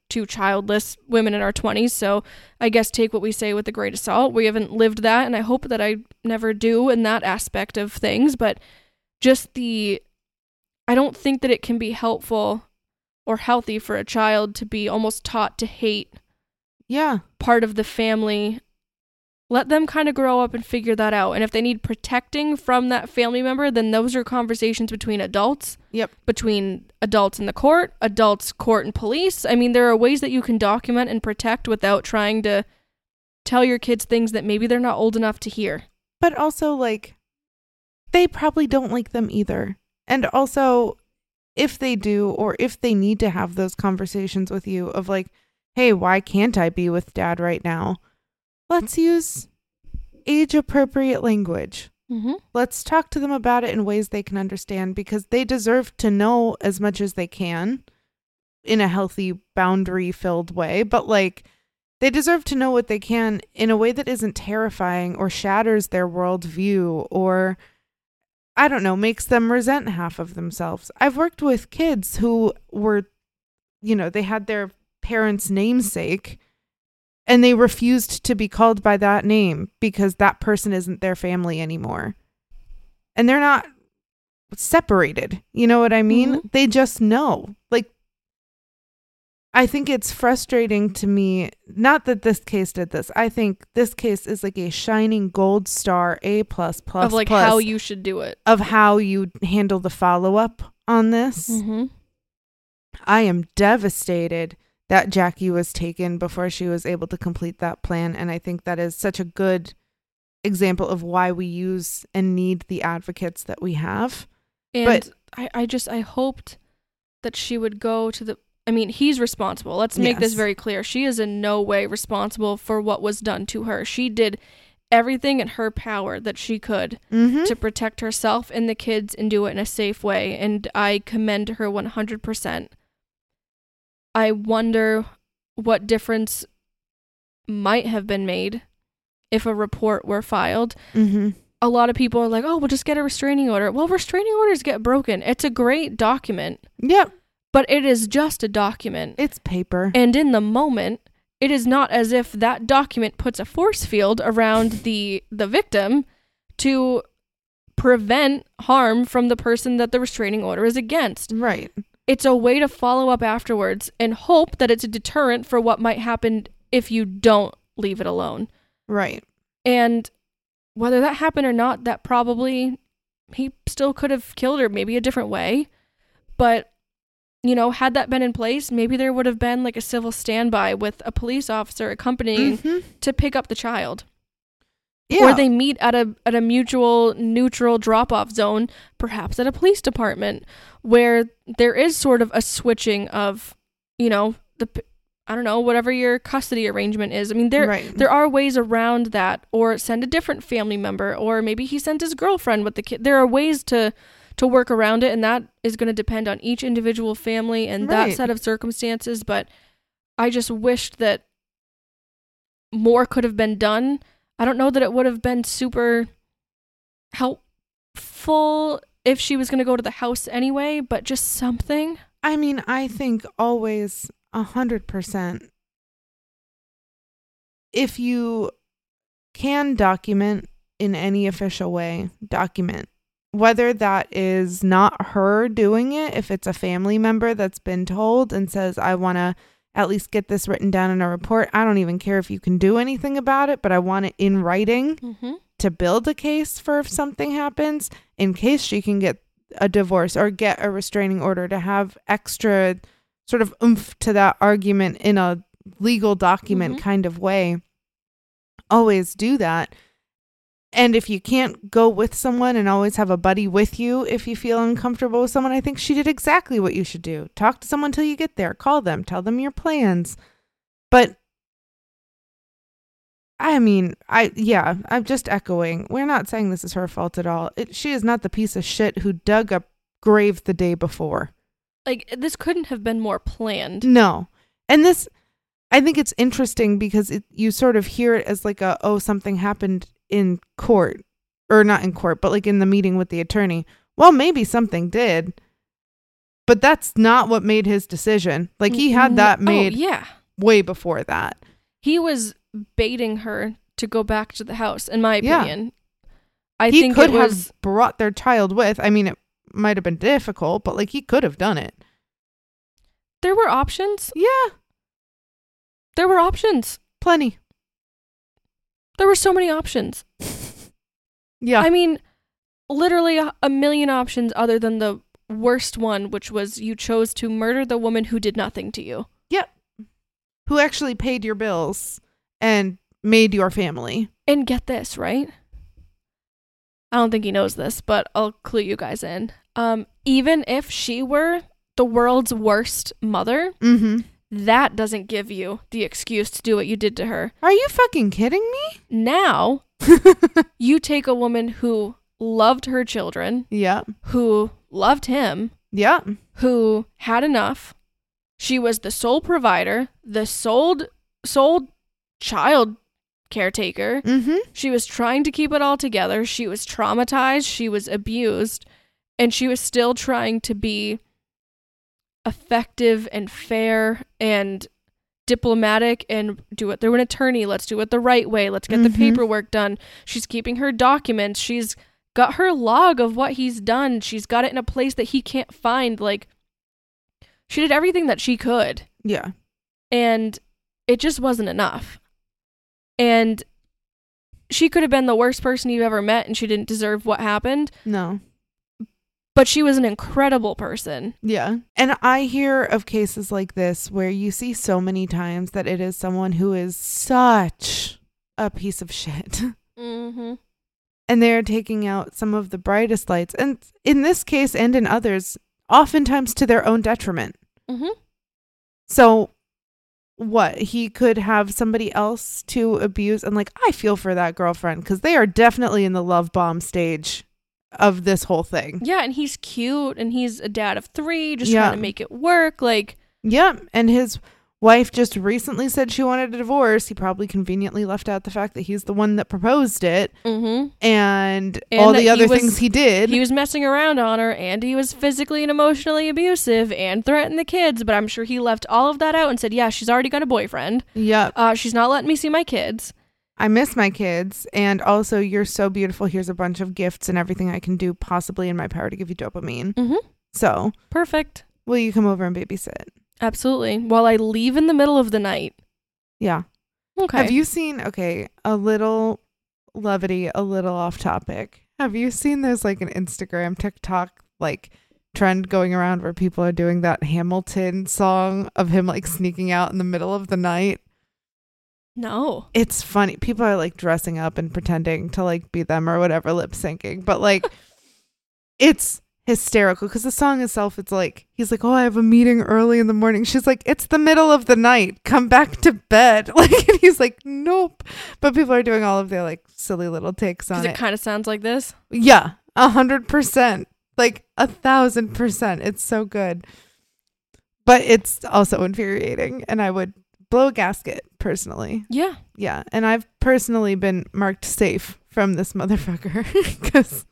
Speaker 2: two childless women in our twenties, so I guess take what we say with a grain of salt. We haven't lived that, and I hope that I never do in that aspect of things, but just the, I don't think that it can be helpful or healthy for a child to be almost taught to hate
Speaker 1: yeah.
Speaker 2: part of the family. Let them kind of grow up and figure that out. And if they need protecting from that family member, then those are conversations between adults.
Speaker 1: Yep.
Speaker 2: Between adults in the court, adults, court, and police. I mean, there are ways that you can document and protect without trying to tell your kids things that maybe they're not old enough to hear.
Speaker 1: But also, like, they probably don't like them either. And also, if they do, or if they need to have those conversations with you of like, hey, why can't I be with dad right now? Let's use age-appropriate language.
Speaker 2: Mm-hmm.
Speaker 1: Let's talk to them about it in ways they can understand, because they deserve to know as much as they can in a healthy, boundary-filled way. But, like, they deserve to know what they can in a way that isn't terrifying or shatters their worldview or, I don't know, makes them resent half of themselves. I've worked with kids who were, you know, they had their parents' namesake, and they refused to be called by that name because that person isn't their family anymore. And they're not separated. You know what I mean?
Speaker 2: Mm-hmm.
Speaker 1: They just know. Like, I think it's frustrating to me, not that this case did this. I think this case is like a shining gold star, A plus plus
Speaker 2: of like
Speaker 1: plus
Speaker 2: how you should do it.
Speaker 1: of how you handle the follow-up on this.
Speaker 2: Mm-hmm.
Speaker 1: I am devastated that Jackie was taken before she was able to complete that plan. And I think that is such a good example of why we use and need the advocates that we have.
Speaker 2: And
Speaker 1: but
Speaker 2: I, I just, I hoped that she would go to the, I mean, he's responsible. Let's make
Speaker 1: Yes.
Speaker 2: this very clear. She is in no way responsible for what was done to her. She did everything in her power that she could
Speaker 1: mm-hmm.
Speaker 2: to protect herself and the kids and do it in a safe way. And I commend her one hundred percent. I wonder what difference might have been made if a report were filed.
Speaker 1: Mm-hmm.
Speaker 2: A lot of people are like, oh, we'll just get a restraining order. Well, restraining orders get broken. It's a great document.
Speaker 1: Yep.
Speaker 2: But it is just a document.
Speaker 1: It's paper.
Speaker 2: And in the moment, it is not as if that document puts a force field around the the victim to prevent harm from the person that the restraining order is against.
Speaker 1: Right.
Speaker 2: It's a way to follow up afterwards and hope that it's a deterrent for what might happen if you don't leave it alone.
Speaker 1: Right.
Speaker 2: And whether that happened or not, that probably, he still could have killed her maybe a different way. But, you know, had that been in place, maybe there would have been like a civil standby with a police officer accompanying
Speaker 1: Mm-hmm.
Speaker 2: to pick up the child.
Speaker 1: Yeah.
Speaker 2: Or they meet at a at a mutual neutral drop-off zone, perhaps at a police department, where there is sort of a switching of, you know, the I don't know, whatever your custody arrangement is. I mean, there
Speaker 1: Right.
Speaker 2: there are ways around that, or send a different family member, or maybe he sent his girlfriend with the kid. There are ways to to work around it, and that is going to depend on each individual family and
Speaker 1: Right.
Speaker 2: that set of circumstances. But I just wished that more could have been done. I don't know that it would have been super helpful if she was going to go to the house anyway, but just something.
Speaker 1: I mean, I think always a hundred percent. If you can document in any official way, document. Whether that is not her doing it, if it's a family member that's been told and says, I want to at least get this written down in a report. I don't even care if you can do anything about it, but I want it in writing
Speaker 2: Mm-hmm.
Speaker 1: to build a case for if something happens, in case she can get a divorce or get a restraining order, to have extra sort of oomph to that argument in a legal document
Speaker 2: Mm-hmm.
Speaker 1: kind of way. Always do that. And if you can't go with someone, and always have a buddy with you if you feel uncomfortable with someone, I think she did exactly what you should do. Talk to someone till you get there. Call them. Tell them your plans. But, I mean, I yeah, I'm just echoing. We're not saying this is her fault at all. It, she is not the piece of shit who dug a grave the day before.
Speaker 2: Like, this couldn't have been more planned.
Speaker 1: No. And this, I think it's interesting because it, you sort of hear it as like a, oh, something happened in court, or not in court, but like in the meeting with the attorney. Well, maybe something did, But that's not what made his decision. Like, he had that made
Speaker 2: oh, yeah.
Speaker 1: way before that.
Speaker 2: He was baiting her to go back to the house, in my
Speaker 1: Yeah.
Speaker 2: opinion. I
Speaker 1: he
Speaker 2: think
Speaker 1: could
Speaker 2: it was,
Speaker 1: have brought their child with. I mean, it might have been difficult, but like he could have done it.
Speaker 2: There were options.
Speaker 1: Yeah,
Speaker 2: There were options.
Speaker 1: plenty.
Speaker 2: There were so many options.
Speaker 1: Yeah.
Speaker 2: I mean, literally a, a million options other than the worst one, which was you chose to murder the woman who did nothing to you.
Speaker 1: Yep. Who actually paid your bills and made your family.
Speaker 2: And get this, right? I don't think he knows this, but I'll clue you guys in. Um, even if she were the world's worst mother,
Speaker 1: Mm-hmm.
Speaker 2: that doesn't give you the excuse to do what you did to her.
Speaker 1: Are you fucking kidding me?
Speaker 2: Now, you take a woman who loved her children,
Speaker 1: Yeah.
Speaker 2: who loved him,
Speaker 1: Yeah.
Speaker 2: who had enough. She was the sole provider, the sole, sole child caretaker.
Speaker 1: Mm-hmm.
Speaker 2: She was trying to keep it all together. She was traumatized. She was abused. And she was still trying to be effective and fair and diplomatic and do it through an attorney. Let's do it the right way. Let's get
Speaker 1: Mhm.
Speaker 2: the paperwork done. She's keeping her documents. She's got her log of what he's done. She's got it in a place that he can't find. Like, she did everything that she could.
Speaker 1: Yeah.
Speaker 2: And it just wasn't enough. And she could have been the worst person you've ever met and she didn't deserve what happened.
Speaker 1: No.
Speaker 2: But she was an incredible person.
Speaker 1: Yeah. And I hear of cases like this where you see so many times that it is someone who is such a piece of shit.
Speaker 2: Mm-hmm.
Speaker 1: And they're taking out some of the brightest lights. And in this case and in others, oftentimes to their own detriment.
Speaker 2: Mm-hmm.
Speaker 1: So what? He could have somebody else to abuse. And like, I feel for that girlfriend because they are definitely in the love bomb stage of this whole thing.
Speaker 2: Yeah, and he's cute and he's a dad of three, just
Speaker 1: Yeah.
Speaker 2: trying to make it work. Like,
Speaker 1: Yep. And his wife just recently said she wanted a divorce. He probably conveniently left out the fact that he's the one that proposed it
Speaker 2: mm-hmm.
Speaker 1: and,
Speaker 2: And
Speaker 1: all
Speaker 2: that
Speaker 1: the other
Speaker 2: he was-
Speaker 1: things he did.
Speaker 2: he was messing around on her and he was physically and emotionally abusive and threatened the kids. But I'm sure he left all of that out and said, yeah, she's already got a boyfriend.
Speaker 1: Yep.
Speaker 2: Uh, she's not letting me see my kids.
Speaker 1: I miss my kids. And also, you're so beautiful. Here's a bunch of gifts and everything I can do possibly in my power to give you dopamine.
Speaker 2: Mm-hmm.
Speaker 1: So,
Speaker 2: Perfect.
Speaker 1: will you come over and babysit?
Speaker 2: Absolutely. While I leave in the middle of the night.
Speaker 1: Yeah.
Speaker 2: Okay.
Speaker 1: Have you seen, okay, a little levity, a little off topic. Have you seen there's like an Instagram, TikTok, like trend going around where people are doing that Hamilton song of him like sneaking out in the middle of the night?
Speaker 2: No.
Speaker 1: It's funny. People are like dressing up and pretending to like be them or whatever, lip syncing. But like, it's hysterical because the song itself, it's like, he's like, oh, I have a meeting early in the morning. She's like, it's the middle of the night. Come back to bed. Like, and he's like, nope. But people are doing all of their like silly little takes on
Speaker 2: Because
Speaker 1: it.
Speaker 2: it kind of sounds like this.
Speaker 1: Yeah, a hundred percent. Like a thousand percent. It's so good. But it's also infuriating. And I would blow a gasket personally.
Speaker 2: Yeah.
Speaker 1: Yeah. And I've personally been marked safe from this motherfucker because,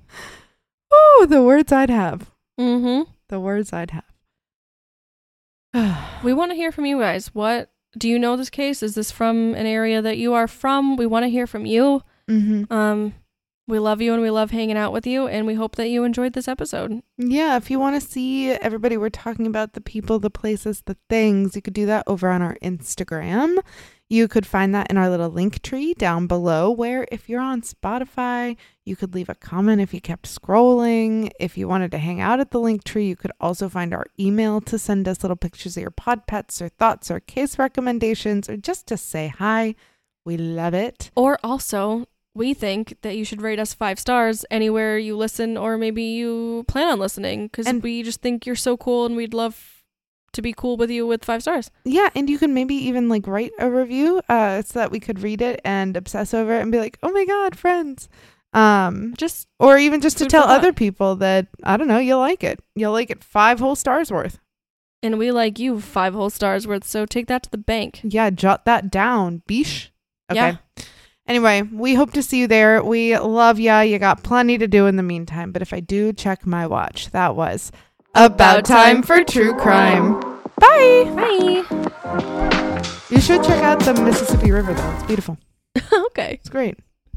Speaker 1: oh, the words I'd have.
Speaker 2: Mm-hmm.
Speaker 1: The words I'd have.
Speaker 2: We want to hear from you guys. What do you know this case? Is this from an area that you are from? We want to hear from you.
Speaker 1: Mm-hmm.
Speaker 2: Um, we love you and we love hanging out with you, and we hope that you enjoyed this episode.
Speaker 1: Yeah, if you want to see everybody, we're talking about the people, the places, the things, you could do that over on our Instagram. You could find that in our little link tree down below, where if you're on Spotify, you could leave a comment if you kept scrolling. If you wanted to hang out at the link tree, you could also find our email to send us little pictures of your pod pets or thoughts or case recommendations or just to say hi. We love it.
Speaker 2: Or also, we think that you should rate us five stars anywhere you listen, or maybe you plan on listening, because
Speaker 1: And-
Speaker 2: we just think you're so cool and we'd love to be cool with you with five stars.
Speaker 1: Yeah, and you can maybe even like write a review uh, so that we could read it and obsess over it and be like, oh my God, friends. Um,
Speaker 2: Just,
Speaker 1: or even just to
Speaker 2: Food
Speaker 1: tell
Speaker 2: for thought.
Speaker 1: other people that, I don't know, you'll like it. You'll like it five whole stars worth.
Speaker 2: and we like you five whole stars worth, so take that to the bank.
Speaker 1: Yeah, jot that down, beesh. Okay.
Speaker 2: Yeah.
Speaker 1: Anyway, we hope to see you there. We love ya. You got plenty to do in the meantime. But if I do check my watch, that was About time for true crime. Bye.
Speaker 2: Bye.
Speaker 1: You should check out the Mississippi River, though. It's beautiful.
Speaker 2: Okay.
Speaker 1: It's great.